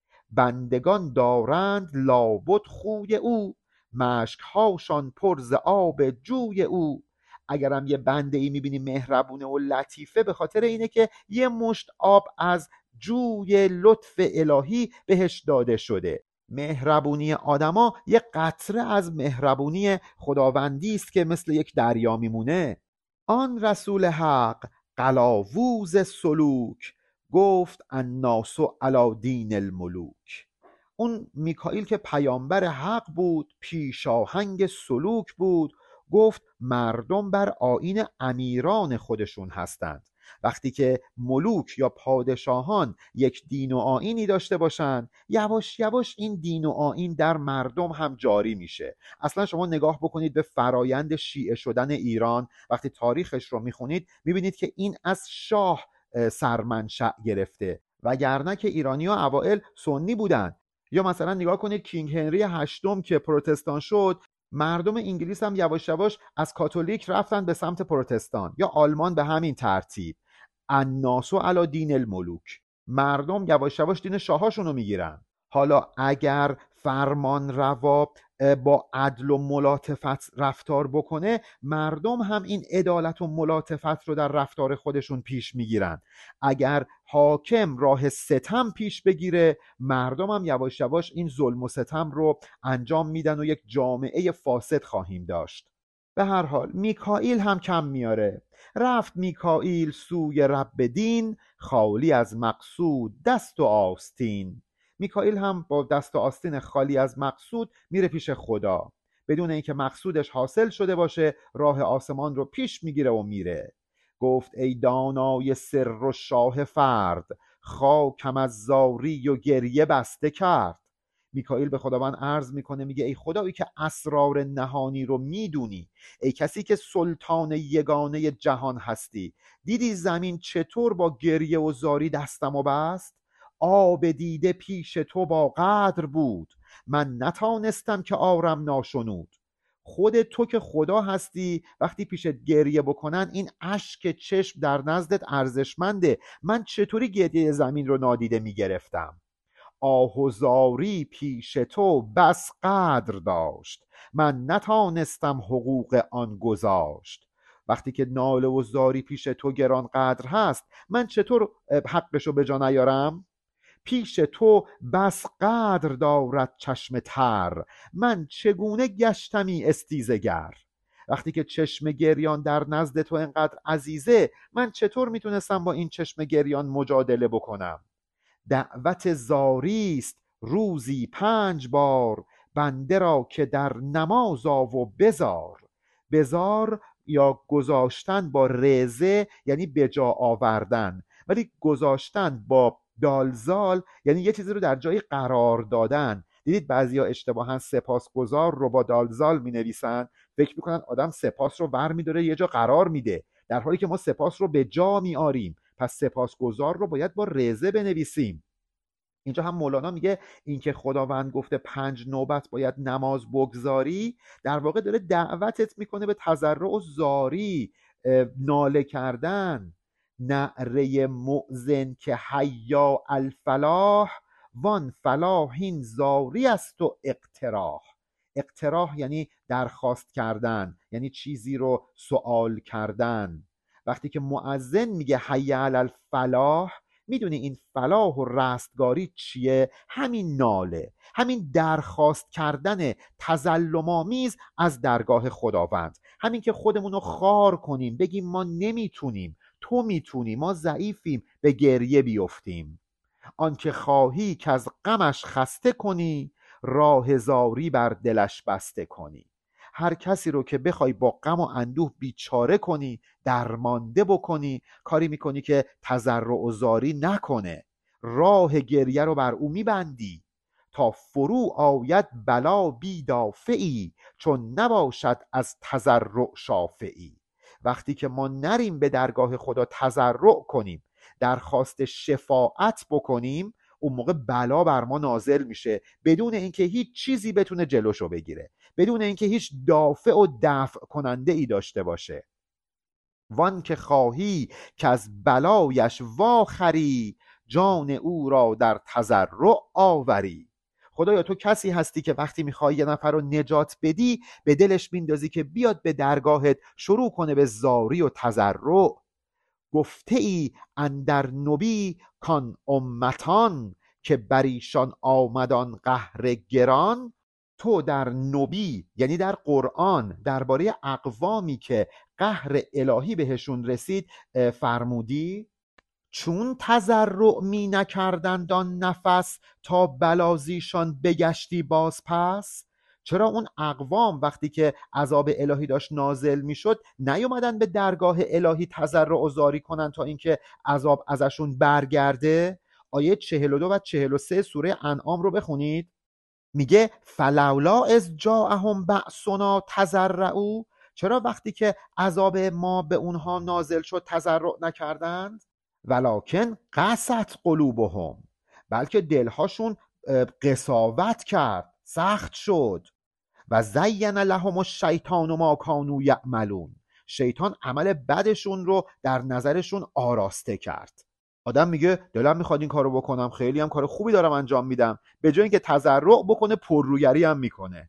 بندگان دارند لابد خوی او، مشکهاشان پر ز آب جوی او. اگرم یه بنده ای میبینی مهربونه و لطیفه، به خاطر اینه که یه مشت آب از جوی لطف الهی بهش داده شده. مهربونی آدما یه قطره از مهربونی خداوندی است که مثل یک دریا میمونه. آن رسول حق قلاووز سلوک، گفت الناس علی دین الملوک. اون میکائیل که پیامبر حق بود، پیشاهنگ سلوک بود، گفت مردم بر آیین امیران خودشون هستند. وقتی که ملوک یا پادشاهان یک دین و آیینی داشته باشند، یواش یواش این دین و آیین در مردم هم جاری میشه. اصلا شما نگاه بکنید به فرایند شیعه شدن ایران، وقتی تاریخش رو میخونید میبینید که این از شاه سرمنشأ گرفته، وگرنه که ایرانی ها اوائل سنی بودن. یا مثلا نگاه کنید کینگ هنری هشتم که پروتستان شد، مردم انگلیس هم یواش یواش از کاتولیک رفتن به سمت پروتستان، یا آلمان به همین ترتیب. الناس علی دین الملوک، مردم یواش یواش دین شاهاشون رو میگیرن. حالا اگر فرمان روا با عدل و ملاطفت رفتار بکنه، مردم هم این عدالت و ملاطفت رو در رفتار خودشون پیش میگیرن. اگر حاکم راه ستم پیش بگیره، مردم هم یواش یواش این ظلم و ستم رو انجام میدن و یک جامعه فاسد خواهیم داشت. به هر حال میکائیل هم کم میاره. رفت میکائیل سوی رب دین، خالی از مقصود دست و آستین. میکائیل هم با دست و آستین خالی از مقصود میره پیش خدا، بدون اینکه مقصودش حاصل شده باشه راه آسمان رو پیش میگیره و میره. گفت ای دانای سر و شاه فرد، خاکم از زاری و گریه بسته کرد. میکائیل به خداوند عرض میکنه، میگه ای خدایی که اسرار نهانی رو میدونی، ای کسی که سلطان یگانه جهان هستی، دیدی زمین چطور با گریه و زاری دستم و بست؟ آب دیده پیش تو با قدر بود، من نتانستم که آرم ناشنود. خود تو که خدا هستی، وقتی پیشت گریه بکنن این اشک چشم در نزدت ارزشمنده، من چطوری گریه زمین رو نادیده میگرفتم؟ آه و زاری پیش تو بس قدر داشت، من نتانستم حقوق آن گذاشت. وقتی که ناله و زاری پیش تو گران قدر هست، من چطور حقشو به جا نیارم؟ پیش تو بس قدر دارد چشم تر، من چگونه گشتمی استیزگر؟ وقتی که چشم گریان در نزد تو اینقدر عزیزه، من چطور میتونستم با این چشم گریان مجادله بکنم؟ دعوت زاریست روزی پنج بار، بنده را که در نماز آ و بزار. بزار یا گذاشتن با رزه یعنی به جا آوردن، ولی گذاشتن با دالزال یعنی یه چیزی رو در جای قرار دادن. دیدید بعضیا اشتباها سپاسگزار رو با دالزال می نویسن، فکر میکنن آدم سپاس رو ور میداره یه جا قرار میده، در حالی که ما سپاس رو به جا میاریم. پس سپاسگزار رو باید با رزه بنویسیم. اینجا هم مولانا میگه اینکه خداوند گفته پنج نوبت باید نماز بگذاری، در واقع داره دعوتت میکنه به تضرع و زاری، ناله کردن. نعره مؤذن که حیا الفلاح، وان فلاح این زاری است و اقتراح. اقتراح یعنی درخواست کردن، یعنی چیزی رو سوال کردن. وقتی که مؤذن میگه حی علی الفلاح، میدونی این فلاح و رستگاری چیه؟ همین ناله، همین درخواست کردن تظلم‌آمیز از درگاه خداوند، همین که خودمون رو خار کنیم، بگیم ما نمیتونیم، تو میتونی، ما ضعیفیم، به گریه بیفتیم. آنکه خواهی که از غمش خسته کنی، راه زاری بر دلش بسته کنی. هر کسی رو که بخوای با غم و اندوه بیچاره کنی، درمانده بکنی، کاری میکنی که تضرع و زاری نکنه، راه گریه رو بر او میبندی. تا فرو آید بلا بی دافعی، چون نباشد از تضرع شافعی. وقتی که ما نریم به درگاه خدا تضرع کنیم، درخواست شفاعت بکنیم، اون موقع بلا بر ما نازل میشه بدون اینکه هیچ چیزی بتونه جلوشو بگیره، بدون اینکه هیچ دافع و دفع کننده ای داشته باشه. وان که خواهی که از بلایش واخری، جان او را در تضرع آوری. خدایا تو کسی هستی که وقتی میخوای یه نفر رو نجات بدی، به دلش میندازی که بیاد به درگاهت شروع کنه به زاری و تضرع. گفته ای اندر نبی کان امتان، که بر ایشان آمدان قهر گران. تو در نبی یعنی در قرآن درباره اقوامی که قهر الهی بهشون رسید فرمودی چون تضرع می نکردند آن نفس، تا بلازیشان بگشتی باز پس. چرا اون اقوام وقتی که عذاب الهی داشت نازل می شد نیومدن به درگاه الهی تضرع و زاری کنن تا اینکه عذاب ازشون برگرده؟ آیه چهل و دو و چهل و سه سوره انعام رو بخونید. میگه فلولا اذ جاءهم بأسنا تضرعوا، چرا وقتی که عذاب ما به اونها نازل شد تضرع نکردند؟ ولکن قست قلوبهم، بلکه دلهاشون قساوت کرد، سخت شد. و زین لهم الشیطان ما کانوا یعملون، شیطان عمل بدشون رو در نظرشون آراسته کرد. آدم میگه دلم میخواد این کارو بکنم، خیلی هم کار خوبی دارم انجام میدم، به جای اینکه تضرع بکنه پرروگری هم میکنه.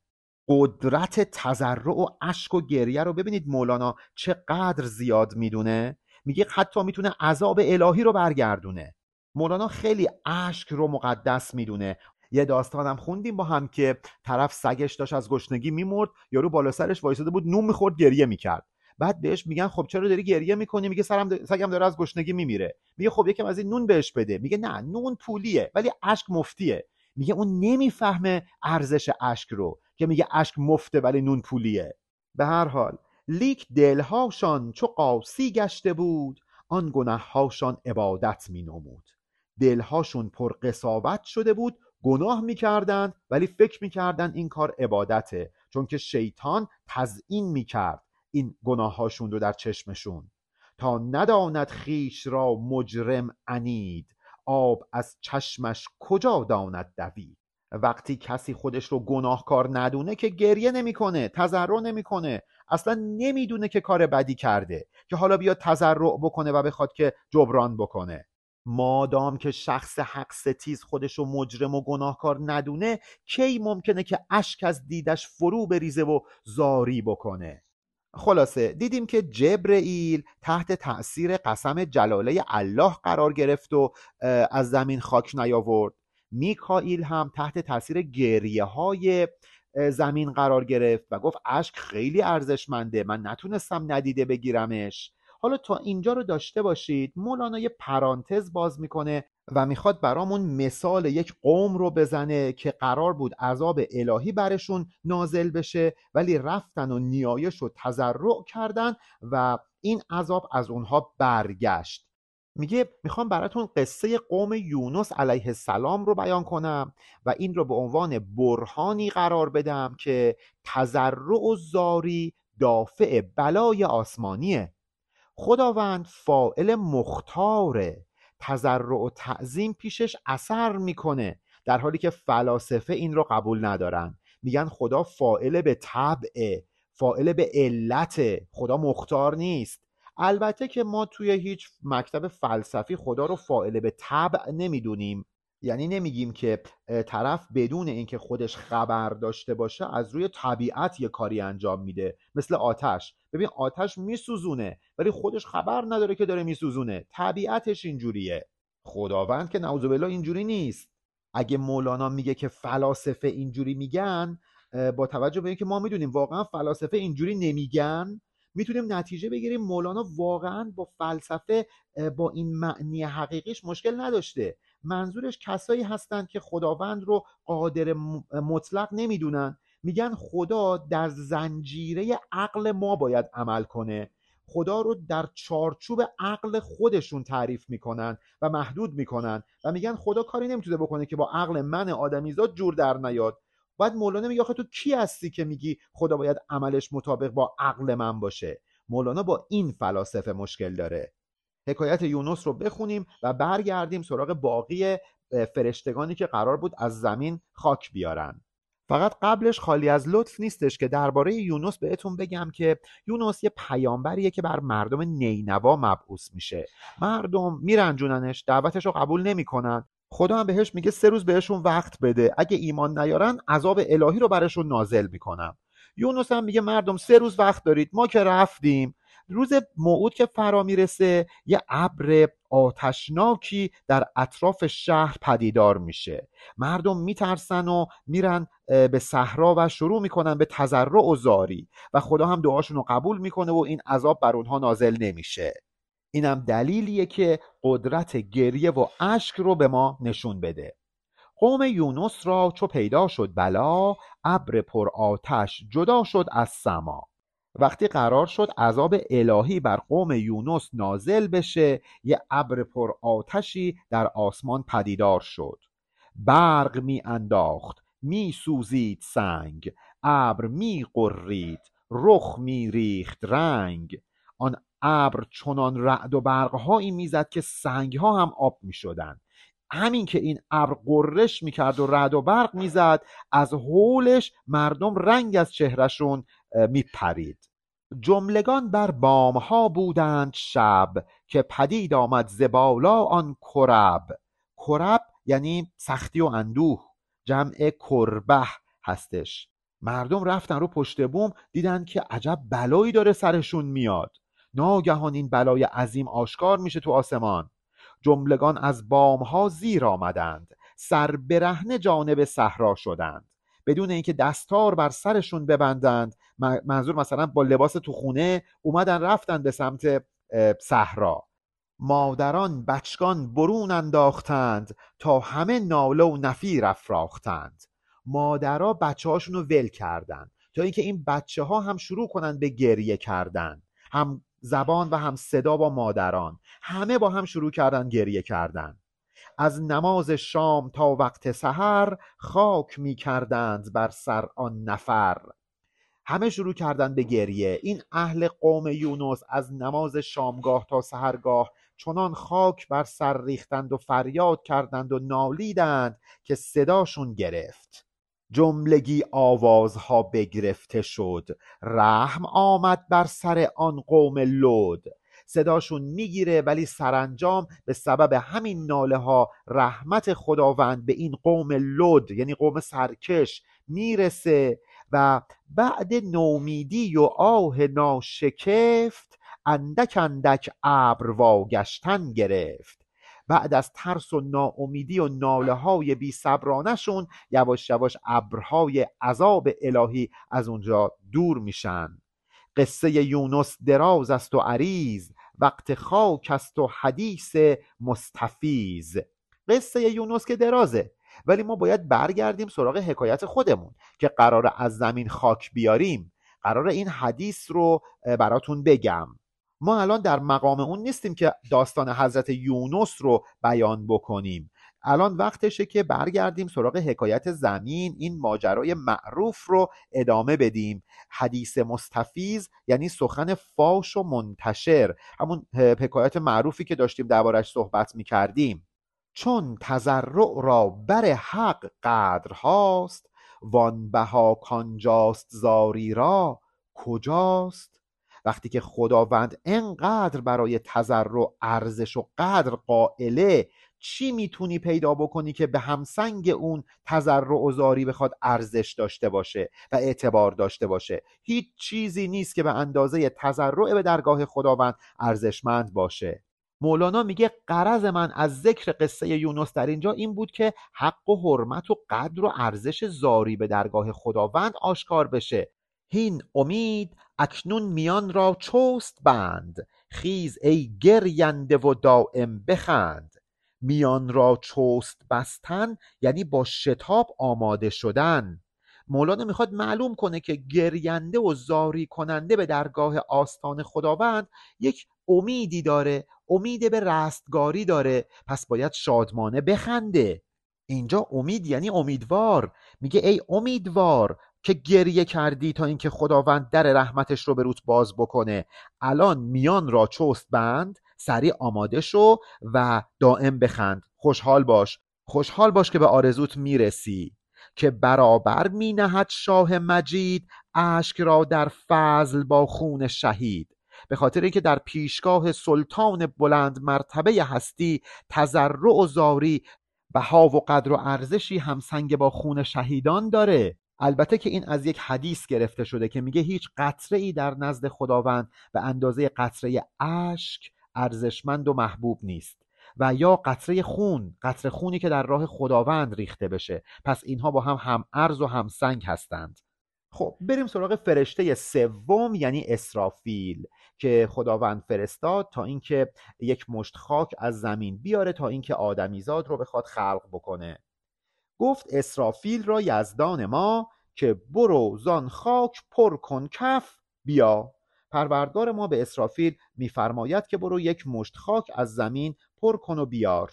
قدرت تضرع و اشک و گریه رو ببینید مولانا چقدر زیاد میدونه. میگه حتی میتونه عذاب الهی رو برگردونه. مولانا خیلی اشک رو مقدس میدونه. یه داستانم خوندیم با هم که طرف سگش داشت از گشنگی میمرد، یارو بالا سرش وایساده بود نون میخورد گریه میکرد. بعد بهش میگن خب چرا داری گریه میکنی؟ میگه سرم د... سگم داره از گشنگی میمیره. میگه خب یکم از این نون بهش بده. میگه نه، نون پولیه ولی اشک مفتیه. میگه اون نمیفهمه ارزش اشک رو که میگه اشک مفته ولی نون پولیه. به هر حال لیک دلهاشان چو قاسی گشته بود، آن گناههاشان عبادت مینمود. دلهاشون پر قساوت شده بود، گناه میکردند ولی فکر میکردن این کار عبادته، چون که شیطان تزیین میکرد این گناههاشون رو در چشمشون. تا نداند خیش را مجرم عنید، آب از چشمش کجا داند دوید. وقتی کسی خودش رو گناهکار ندونه که گریه نمیکنه، تضرع نمیکنه، اصلا نمیدونه که کار بدی کرده که حالا بیاد تضرع بکنه و بخواد که جبران بکنه. مادام که شخص حق ستیز خودش رو مجرم و گناهکار ندونه، کی ممکنه که اشک از دیدش فرو بریزه و زاری بکنه؟ خلاصه دیدیم که جبرئیل تحت تأثیر قسم جلاله الله قرار گرفت و از زمین خاک نیاورد. میکائیل هم تحت تأثیر گریه های زمین قرار گرفت و گفت اشک خیلی ارزشمنده، من نتونستم ندیده بگیرمش. حالا تا اینجا رو داشته باشید. مولانا یه پرانتز باز میکنه و میخواد برامون مثال یک قوم رو بزنه که قرار بود عذاب الهی برشون نازل بشه ولی رفتن و نیایش و تضرع کردن و این عذاب از اونها برگشت. میگه میخوام براتون قصه قوم یونس علیه السلام رو بیان کنم و این رو به عنوان برهانی قرار بدم که تضرع و زاری دافع بلای آسمانیه. خداوند فاعل مختاره، تضرع و تعظیم پیشش اثر میکنه، در حالی که فلاسفه این رو قبول ندارن. میگن خدا فاعل به طبعه، فاعل به علته، خدا مختار نیست. البته که ما توی هیچ مکتب فلسفی خدا رو فاعل به طبع نمیدونیم، یعنی نمیگیم که طرف بدون اینکه خودش خبر داشته باشه از روی طبیعت یه کاری انجام میده. مثل آتش، ببین آتش میسوزونه ولی خودش خبر نداره که داره میسوزونه، طبیعتش اینجوریه. خداوند که نعوذ بالله اینجوری نیست. اگه مولانا میگه که فلاسفه اینجوری میگن، با توجه به اینکه ما میدونیم واقعا فلاسفه اینجوری نمیگن، میتونیم نتیجه بگیریم مولانا واقعا با فلسفه با این معنی حقیقیش مشکل نداشته. منظورش کسایی هستند که خداوند رو قادر مطلق نمیدونن، میگن خدا در زنجیره عقل ما باید عمل کنه، خدا رو در چارچوب عقل خودشون تعریف میکنن و محدود میکنن و میگن خدا کاری نمیتونه بکنه که با عقل من آدمیزاد جور در نیاد. بعد مولانا میگه آخه تو کی هستی که میگی خدا باید عملش مطابق با عقل من باشه؟ مولانا با این فلاسفه مشکل داره. حکایت یونس رو بخونیم و برگردیم سراغ باقی فرشتگانی که قرار بود از زمین خاک بیارن. فقط قبلش خالی از لطف نیستش که درباره یونس بهتون بگم که یونس یه پیامبریه که بر مردم نینوا مبعوث میشه. مردم میرنجوننش، دعوتش رو قبول نمیکنن. خدا هم بهش میگه سه روز بهشون وقت بده، اگه ایمان نیارن عذاب الهی رو برشون نازل میکنم. یونس هم میگه مردم سه روز وقت دارید، ما که رفتیم. روز موعود که فرا میرسه یه ابر آتشناکی در اطراف شهر پدیدار میشه. مردم میترسن و میرن به صحرا و شروع میکنن به تضرع و زاری و خدا هم دعاشون رو قبول میکنه و این عذاب بر اونها نازل نمیشه. اینم دلیلیه که قدرت گریه و اشک رو به ما نشون بده. قوم یونس را چو پیدا شد بلا، ابر پر آتش جدا شد از سما. وقتی قرار شد عذاب الهی بر قوم یونس نازل بشه، یه ابر پر آتشی در آسمان پدیدار شد. برق می انداخت، می سوزید سنگ، ابر می غرید، رخ می ریخت رنگ. آن ابر چنان رعد و برقهایی میزد که سنگها هم آب می شدن. همین که این ابر غرش میکرد و رعد و برق میزد، از هولش مردم رنگ از چهرشون میپرید. جملگان بر بامها بودند شب، که پدید آمد ز بالا آن کرب. کرب یعنی سختی و اندوه، جمع کربه هستش. مردم رفتن رو پشت بوم، دیدن که عجب بلایی داره سرشون میاد. ناگهان این بلای عظیم آشکار میشه تو آسمان. جملگان از بامها زیر آمدند، سر برهنه جانب صحرا شدند. بدون اینکه دستار بر سرشون ببندند، منظور مثلا با لباس تو خونه اومدن رفتن به سمت صحرا. مادران بچگان برون انداختند، تا همه ناله و نفیر افراختند. مادرها بچه هاشون رو ول کردن تا اینکه این بچه ها هم شروع کنن به گریه کردن، هم زبان و هم صدا با مادران، همه با هم شروع کردن گریه کردن. از نماز شام تا وقت سحر، خاک می کردند بر سر آن نفر. همه شروع کردن به گریه. این اهل قوم یونس از نماز شامگاه تا سحرگاه چنان خاک بر سر ریختند و فریاد کردند و نالیدند که صداشون گرفت. جملگی آوازها بگرفته شد، رحم آمد بر سر آن قوم لود. صداشون میگیره ولی سرانجام به سبب همین ناله ها رحمت خداوند به این قوم لود یعنی قوم سرکش میرسه و بعد نومیدی و آه ناشکفت، اندک اندک ابر واگشتن گرفت. بعد از ترس و ناامیدی و ناله های بی صبرانشون، یواش یواش ابرهای عذاب الهی از اونجا دور میشن. قصه یونس دراز است و عریض، وقت خاک است و حدیث مستفیض. قصه یونس که درازه، ولی ما باید برگردیم سراغ حکایت خودمون که قراره از زمین خاک بیاریم. قراره این حدیث رو براتون بگم. ما الان در مقام اون نیستیم که داستان حضرت یونس رو بیان بکنیم. الان وقتشه که برگردیم سراغ حکایت زمین، این ماجرای معروف رو ادامه بدیم. حدیث مستفیض یعنی سخن فاش و منتشر، همون حکایت معروفی که داشتیم دربارش صحبت می‌کردیم. چون تضرع را بر حق قدر هاست، وان بها کانجاست زاری را کجاست. وقتی که خداوند انقدر برای تضرع ارزش و قدر قائله، چی میتونی پیدا بکنی که به همسنگ اون تضرع و زاری بخواد ارزش داشته باشه و اعتبار داشته باشه؟ هیچ چیزی نیست که به اندازه تضرع به درگاه خداوند ارزشمند باشه. مولانا میگه غرض من از ذکر قصه یونس در اینجا این بود که حق و حرمت و قدر و ارزش زاری به درگاه خداوند آشکار بشه. هین امید اکنون میان را چست بند، خیز ای گرینده و دائم بخند. میان را چست بستن یعنی با شتاب آماده شدن. مولانا میخواد معلوم کنه که گرینده و زاری کننده به درگاه آستان خداوند یک امیدی داره، امید به رستگاری داره، پس باید شادمانه بخنده. اینجا امید یعنی امیدوار. میگه ای امیدوار که گریه کردی تا اینکه خداوند در رحمتش رو به روت باز بکنه، الان میان را چست بند، سریع آماده شو و دائم بخند. خوشحال باش، خوشحال باش که به آرزوت میرسی. که برابر می نهد شاه مجید، اشک را در فضل با خون شهید. به خاطر اینکه در پیشگاه سلطان بلند مرتبه هستی، تضرع و زاری بها و قدر و ارزشی همسنگ با خون شهیدان داره. البته که این از یک حدیث گرفته شده که میگه هیچ قطره ای در نزد خداوند به اندازه قطره اشک ارزشمند و محبوب نیست، و یا قطره خون، قطره خونی که در راه خداوند ریخته بشه. پس اینها با هم هم ارز و هم سنگ هستند. خب بریم سراغ فرشته سوم یعنی اسرافیل که خداوند فرستاد تا اینکه یک مشت خاک از زمین بیاره تا اینکه آدمیزاد رو بخواد خلق بکنه. گفت اسرافیل را یزدان ما، که برو زان خاک پر کن کف بیا. پروردگار ما به اسرافیل میفرماید که برو یک مشت خاک از زمین پر کن و بیار.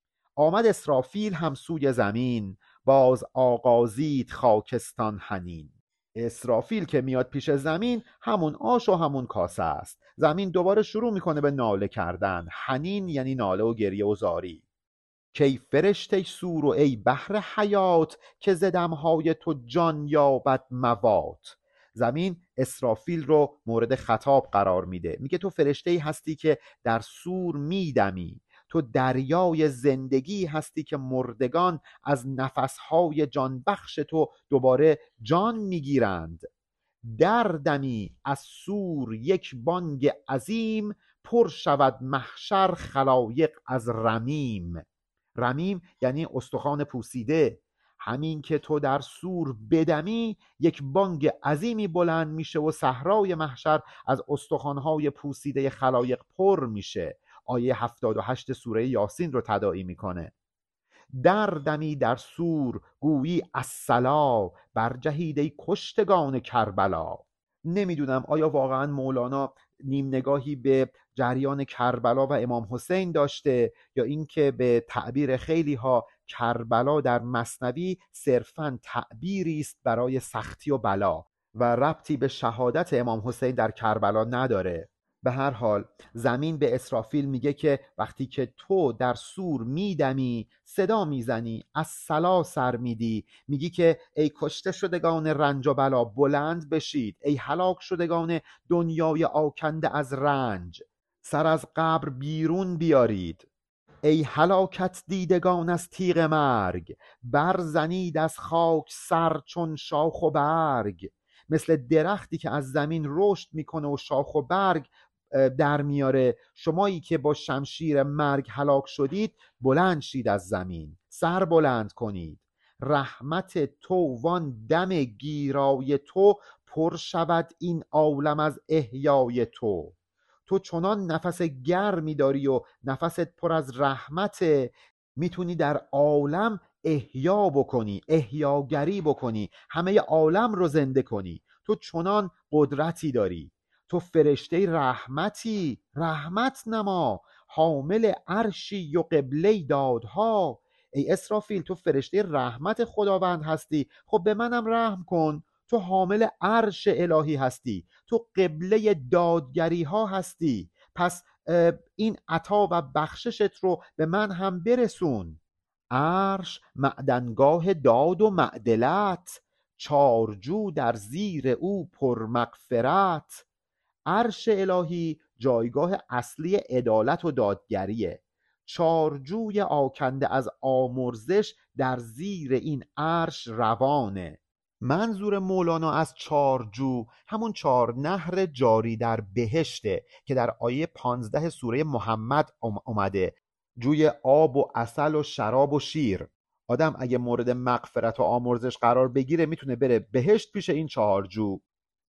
آمد اسرافیل هم سوی زمین، باز آغازید خاکستان حنین. اسرافیل که میاد پیش زمین، همون آش و همون کاسه است. زمین دوباره شروع میکنه به ناله کردن. حنین یعنی ناله و گریه و زاری. کی فرشته سور و ای بحر حیات، که ز دمهای تو جان یابد موات. زمین اسرافیل رو مورد خطاب قرار میده، میگه تو فرشته‌ای هستی که در صور میدمی، تو دریای زندگی هستی که مردگان از نفسهای جانبخش تو دوباره جان میگیرند. در دمی از صور یک بانگ عظیم، پر شود محشر خلایق از رمیم. رمیم یعنی استخوان پوسیده. همین که تو در صور بدمی، یک بانگ عظیمی بلند میشه و صحرای محشر از استخوانهای پوسیده خلایق پر میشه. آیه هفتاد و هشت سوره یاسین رو تداعی میکنه. در دمی در صور گویی الصلا، بر جهید ای کشتگان کربلا. نمیدونم آیا واقعا مولانا نیم نگاهی به جریان کربلا و امام حسین داشته، یا اینکه به تعبیر خیلی ها کربلا در مثنوی صرفاً تعبیری است برای سختی و بلا و ربطی به شهادت امام حسین در کربلا نداره. به هر حال زمین به اسرافیل میگه که وقتی که تو در صور میدمی، صدا میزنی، از صلا سر میدی، میگی که ای کشته شدگان رنج و بلا بلند بشید، ای هلاک شدگان دنیای آکنده از رنج سر از قبر بیرون بیارید، ای هلاکت دیدگان از تیغ مرگ برزنید از خاک سر چون شاخ و برگ. مثل درختی که از زمین رشد میکنه و شاخ و برگ در میاره، شمایی که با شمشیر مرگ هلاک شدید بلند شید از زمین، سر بلند کنید. رحمت تو وان دم گیرای تو، پر شود این عالم از احیای تو. تو چنان نفس گرمی داری و نفست پر از رحمت، میتونی در عالم احیا بکنی، احیاگری بکنی، همه عالم رو زنده کنی. تو چنان قدرتی داری، تو فرشته رحمتی، رحمت نما، حامل عرشی و قبله دادها. ای اسرافیل تو فرشته رحمت خداوند هستی، خب به منم رحم کن. تو حامل عرش الهی هستی، تو قبله دادگری ها هستی، پس این عطا و بخششت رو به من هم برسون. عرش معدنگاه داد و معدلت، چارجو در زیر او پر مغفرت. عرش الهی جایگاه اصلی عدالت و دادگریه. چارجوی آکنده از آمرزش در زیر این عرش روانه. منظور مولانا از چارجو همون چار نهر جاری در بهشته که در آیه پانزده سوره محمد اومده، جوی آب و عسل و شراب و شیر. آدم اگه مورد مغفرت و آمرزش قرار بگیره میتونه بره بهشت پیش این چارجو.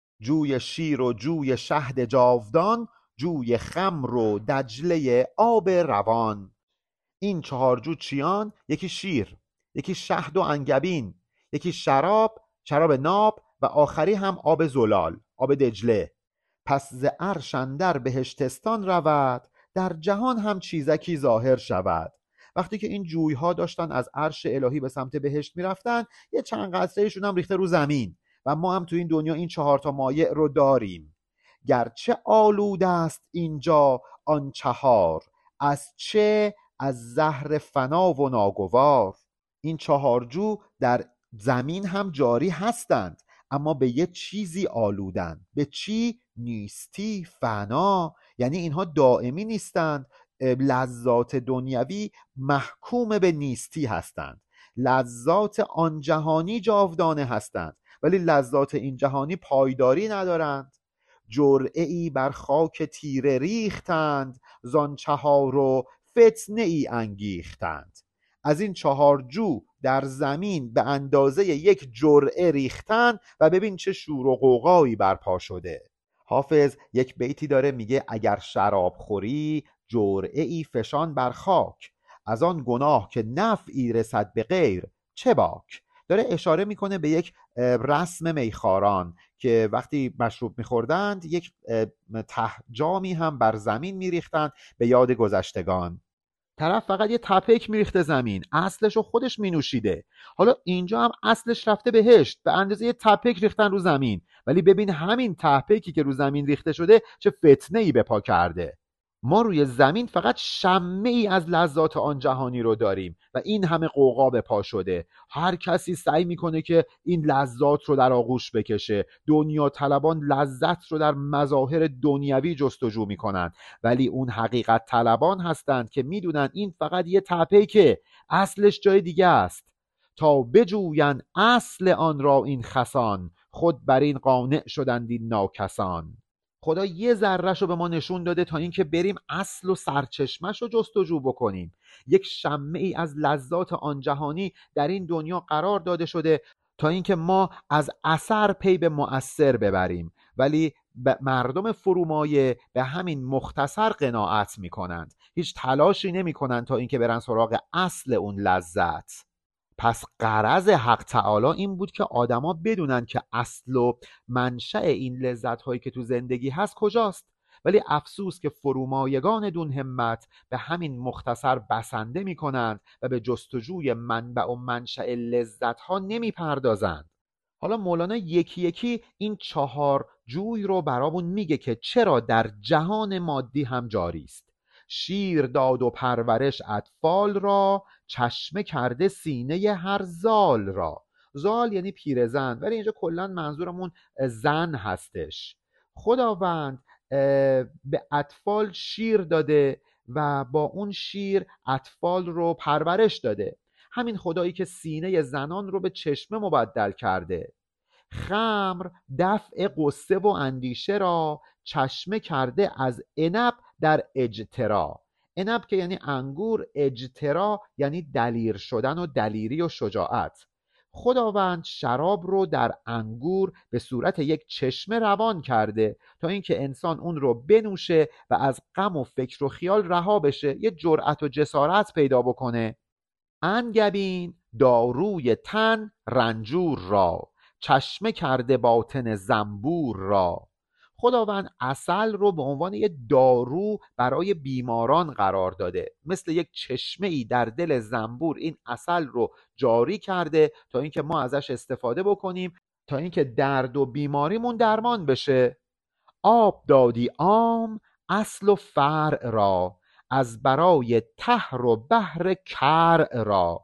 جوی شیر و جوی شهد جاودان، جوی خمر و دجله آب روان. این چهارجو چیان؟ یکی شیر، یکی شهد و انگبین، یکی شراب، شراب ناب، و آخری هم آب زلال، آب دجله. پس ز عرش اندر بهشتستان رود، در جهان هم چیزکی ظاهر شود. وقتی که این جویها داشتن از عرش الهی به سمت بهشت میرفتن، یه چند قطره‌ایشون هم ریخته رو زمین و ما هم تو این دنیا این چهار تا مایع رو داریم. گرچه آلوده است اینجا آن چهار، از چه؟ از زهر فنا و ناگوار. این چهارجو در زمین هم جاری هستند، اما به یه چیزی آلودند. به چی؟ نیستی، فنا. یعنی اینها دائمی نیستند. لذات دنیوی محکوم به نیستی هستند، لذات آن جهانی جاودانه هستند، ولی لذات این جهانی پایداری ندارند. جرعه ای بر خاک تیره ریختند، زان چهار و فتنه ای انگیختند. از این چهار جو در زمین به اندازه یک جرعه ریختند و ببین چه شور و غوغایی برپا شده. حافظ یک بیتی داره میگه اگر شراب خوری جرعه ای فشان بر خاک، از آن گناه که نفعی رسد به غیر چه باک. داره اشاره میکنه به یک رسم میخواران که وقتی مشروب میخوردند یک ته جامی هم بر زمین میریختند به یاد گذشتگان. طرف فقط یه تپک میریخته زمین، اصلش رو خودش مینوشیده. حالا اینجا هم اصلش رفته بهشت، به اندازه یه تپک ریختن رو زمین، ولی ببین همین تپکی که رو زمین ریخته شده چه فتنه‌ای به پا کرده. ما روی زمین فقط شمه ای از لذات آن جهانی رو داریم و این همه غوغا به پا شده. هر کسی سعی میکنه که این لذات رو در آغوش بکشه. دنیا طلبان لذت رو در مظاهر دنیوی جستجو میکنن، ولی اون حقیقت طلبان هستند که میدونن این فقط یه تپه‌ای که اصلش جای دیگه است. تا بجوین اصل آن را این خسان، خود بر این قانع شدند این ناکسان. خدا یه ذره‌شو به ما نشون داده تا اینکه بریم اصل و سرچشمه‌شو جستجو بکنیم. یک شمعی از لذات آن جهانی در این دنیا قرار داده شده تا اینکه ما از اثر پی به مؤثر ببریم، ولی مردم فرومایه به همین مختصر قناعت میکنند، هیچ تلاشی نمیکنند تا اینکه برن سراغ اصل اون لذت. پس غرض حق تعالی این بود که آدما بدونن که اصل و منشأ این لذت هایی که تو زندگی هست کجاست، ولی افسوس که فرومایگان دون همت به همین مختصر بسنده میکنند و به جستجوی منبع و منشأ لذت ها نمیپردازند. حالا مولانا یکی یکی این چهار جوی رو برامون میگه که چرا در جهان مادی هم جاری است. شیر داد و پرورش اطفال را، چشمه کرده سینه هر زال را. زال یعنی پیرزن، ولی اینجا کلا منظورمون زن هستش. خداوند به اطفال شیر داده و با اون شیر اطفال رو پرورش داده. همین خدایی که سینه زنان رو به چشمه مبدل کرده. خمر دفع غصه و اندیشه را، چشمه کرده از عنب در اجترا. عنب که یعنی انگور، اجترا یعنی دلیر شدن و دلیری و شجاعت. خداوند شراب رو در انگور به صورت یک چشمه روان کرده تا اینکه انسان اون رو بنوشه و از غم و فکر و خیال رها بشه، یه جرأت و جسارت پیدا بکنه. انگبین داروی تن رنجور را، چشمه کرده باطن زنبور را. خداوند عسل رو به عنوان یک دارو برای بیماران قرار داده، مثل یک چشمه ای در دل زنبور این عسل رو جاری کرده تا اینکه ما ازش استفاده بکنیم، تا اینکه درد و بیماریمون درمان بشه. آب دادی عام اصل و فرع را، از برای تهر و بحر کرع را.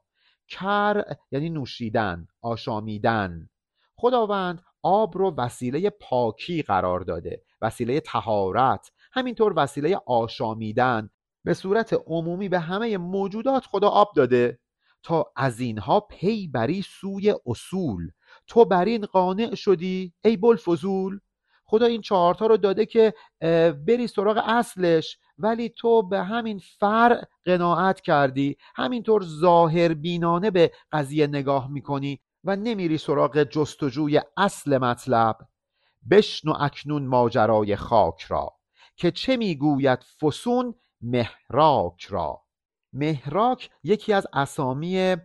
کرع یعنی نوشیدن، آشامیدن. خداوند آب رو وسیله پاکی قرار داده، وسیله طهارت، همینطور وسیله آشامیدن. به صورت عمومی به همه موجودات خدا آب داده تا از اینها پی بری سوی اصول. تو بر این قانع شدی ای بوالفضول. خدا این چهارتا رو داده که بری سراغ اصلش، ولی تو به همین فرع قناعت کردی، همینطور ظاهر بینانه به قضیه نگاه میکنی و نمیری سراغ جستجوی اصل مطلب. بشنو اکنون ماجرای خاک را، که چه میگوید فسون محراک را. محراک یکی از اسامی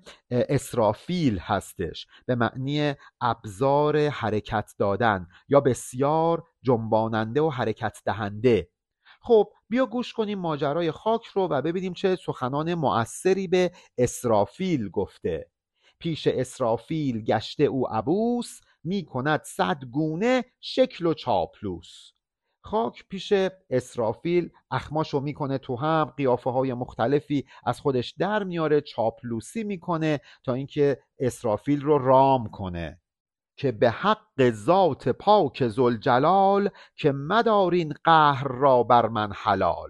اسرافیل هستش، به معنی ابزار حرکت دادن یا بسیار جنباننده و حرکت دهنده. خب بیا گوش کنیم ماجرای خاک رو و ببینیم چه سخنان مؤثری به اسرافیل گفته. پیش اسرافیل گشته او عبوس، می کند صد گونه شکل و چاپلوس. خاک پیش اسرافیل اخماشو میکنه تو هم، قیافه های مختلفی از خودش در میاره، چاپلوسی میکنه تا اینکه اسرافیل رو رام کنه که به حق ذات پاک ذوالجلال، که مدارین قهر را بر من حلال.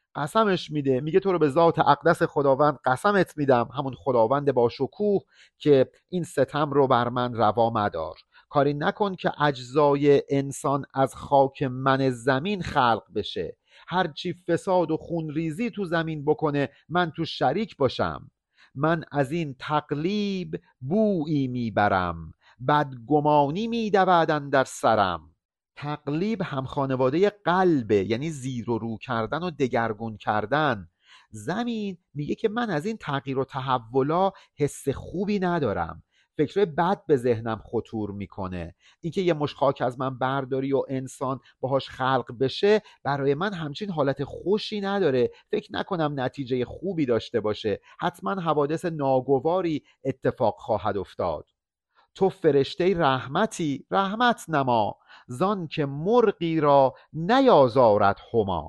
قسمش میده، میگه تو رو به ذات اقدس خداوند قسمت میدم، همون خداوند با شکوه، که این ستم رو بر من روا مدار. کاری نکن که اجزای انسان از خاک من زمین خلق بشه. هرچی فساد و خونریزی تو زمین بکنه من تو شریک باشم. من از این تقلیب بویی میبرم، بدگمانی میدود اندر سرم. تقلیب هم خانواده قلبه، یعنی زیر و رو کردن و دگرگون کردن. زمین میگه که من از این تغییر و تحولا حس خوبی ندارم، فکر بد به ذهنم خطور میکنه. اینکه یه مش خاک از من برداری و انسان باهاش خلق بشه برای من همچین حالت خوشی نداره، فکر نکنم نتیجه خوبی داشته باشه، حتما حوادث ناگواری اتفاق خواهد افتاد. تو فرشته رحمتی رحمت نما، زان که مرغی را نیازارد هما.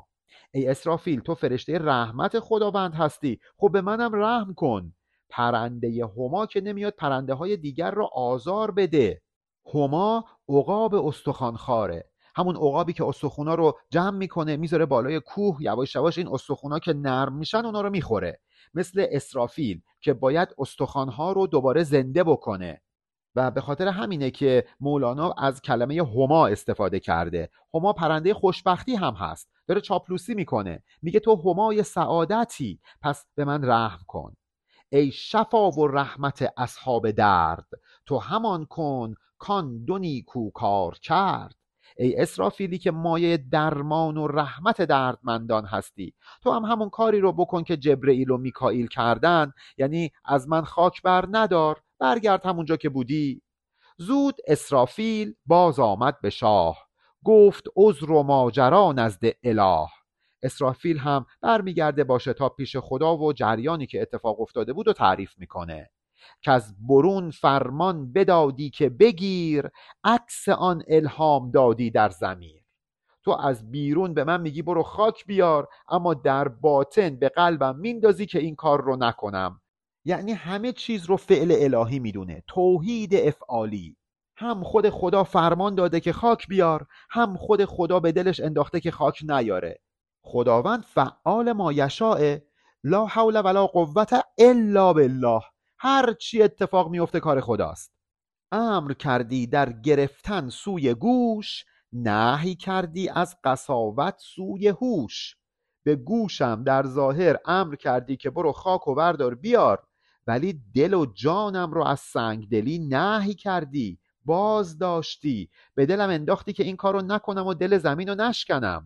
ای اسرافیل تو فرشته رحمت خداوند هستی، خب به منم رحم کن. پرنده هما که نمیاد پرنده های دیگر را آزار بده. هما عقاب استخوانخواره، همون عقابی که استخونا رو جمع میکنه میذاره بالای کوه، یواش یواش این استخونا که نرم میشن اونا رو میخوره. مثل اسرافیل که باید استخوانها رو دوباره زنده بکنه. و به خاطر همینه که مولانا از کلمه هما استفاده کرده. هما پرنده خوشبختی هم هست، داره چاپلوسی میکنه، میگه تو همای سعادتی، پس به من رحم کن. ای شفا و رحمت اصحاب درد، تو همان کن کان دو نیکو کار کرد. ای اسرافیلی که مایه درمان و رحمت دردمندان هستی، تو هم همون کاری رو بکن که جبرئیل و میکائیل کردن، یعنی از من خاک بر ندار، برگرد همونجا که بودی. زود اسرافیل باز آمد به شاه، گفت عذر و ماجرا نزد اله. اسرافیل هم برمیگرده با شتاب پیش خدا و جریانی که اتفاق افتاده بود و تعریف میکنه که از برون فرمان بدادی که بگیر، عکس آن الهام دادی در ضمیر. تو از بیرون به من میگی برو خاک بیار، اما در باطن به قلبم میندازی که این کار رو نکنم. یعنی همه چیز رو فعل الهی میدونه، توحید افعالی. هم خود خدا فرمان داده که خاک بیار، هم خود خدا به دلش انداخته که خاک نیاره. خداوند فعال ما یشاء، لا حول ولا قوة الا بالله. هر چی اتفاق میفته کار خداست. امر کردی در گرفتن سوی گوش، نهی کردی از قساوت سوی هوش. به گوشم در ظاهر امر کردی که برو خاک و بردار بیار، ولی دل و جانم رو از سنگدلی نهی کردی، باز داشتی، به دلم انداختی که این کارو نکنم و دل زمین رو نشکنم.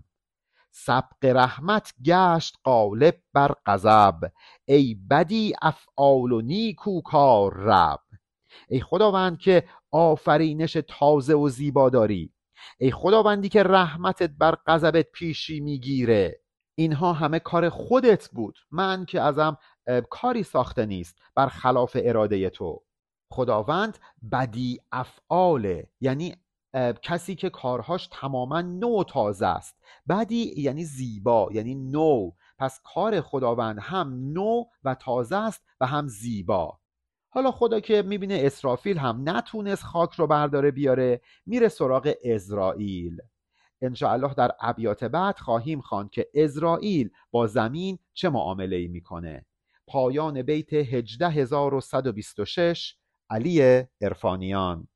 سبق رحمت گشت غالب بر غضب، ای بدی افعال و نیکو کار رب. ای خداوند که آفرینش تازه و زیبا داری، ای خداوندی که رحمتت بر غضبت پیشی میگیره، اینها همه کار خودت بود، من که ازم کاری ساخته نیست بر خلاف اراده تو. خداوند بدی افعاله، یعنی کسی که کارهاش تماما نو و تازه است. بدی یعنی زیبا، یعنی نو، پس کار خداوند هم نو و تازه است و هم زیبا. حالا خدا که میبینه اسرافیل هم نتونست خاک رو برداره بیاره، میره سراغ ازرائیل. انشاءالله در ابیات بعد خواهیم خواند که ازرائیل با زمین چه معامله‌ای میکنه. پایان بیت هجده هزار و صد و بیست و شش. علی عرفانیان.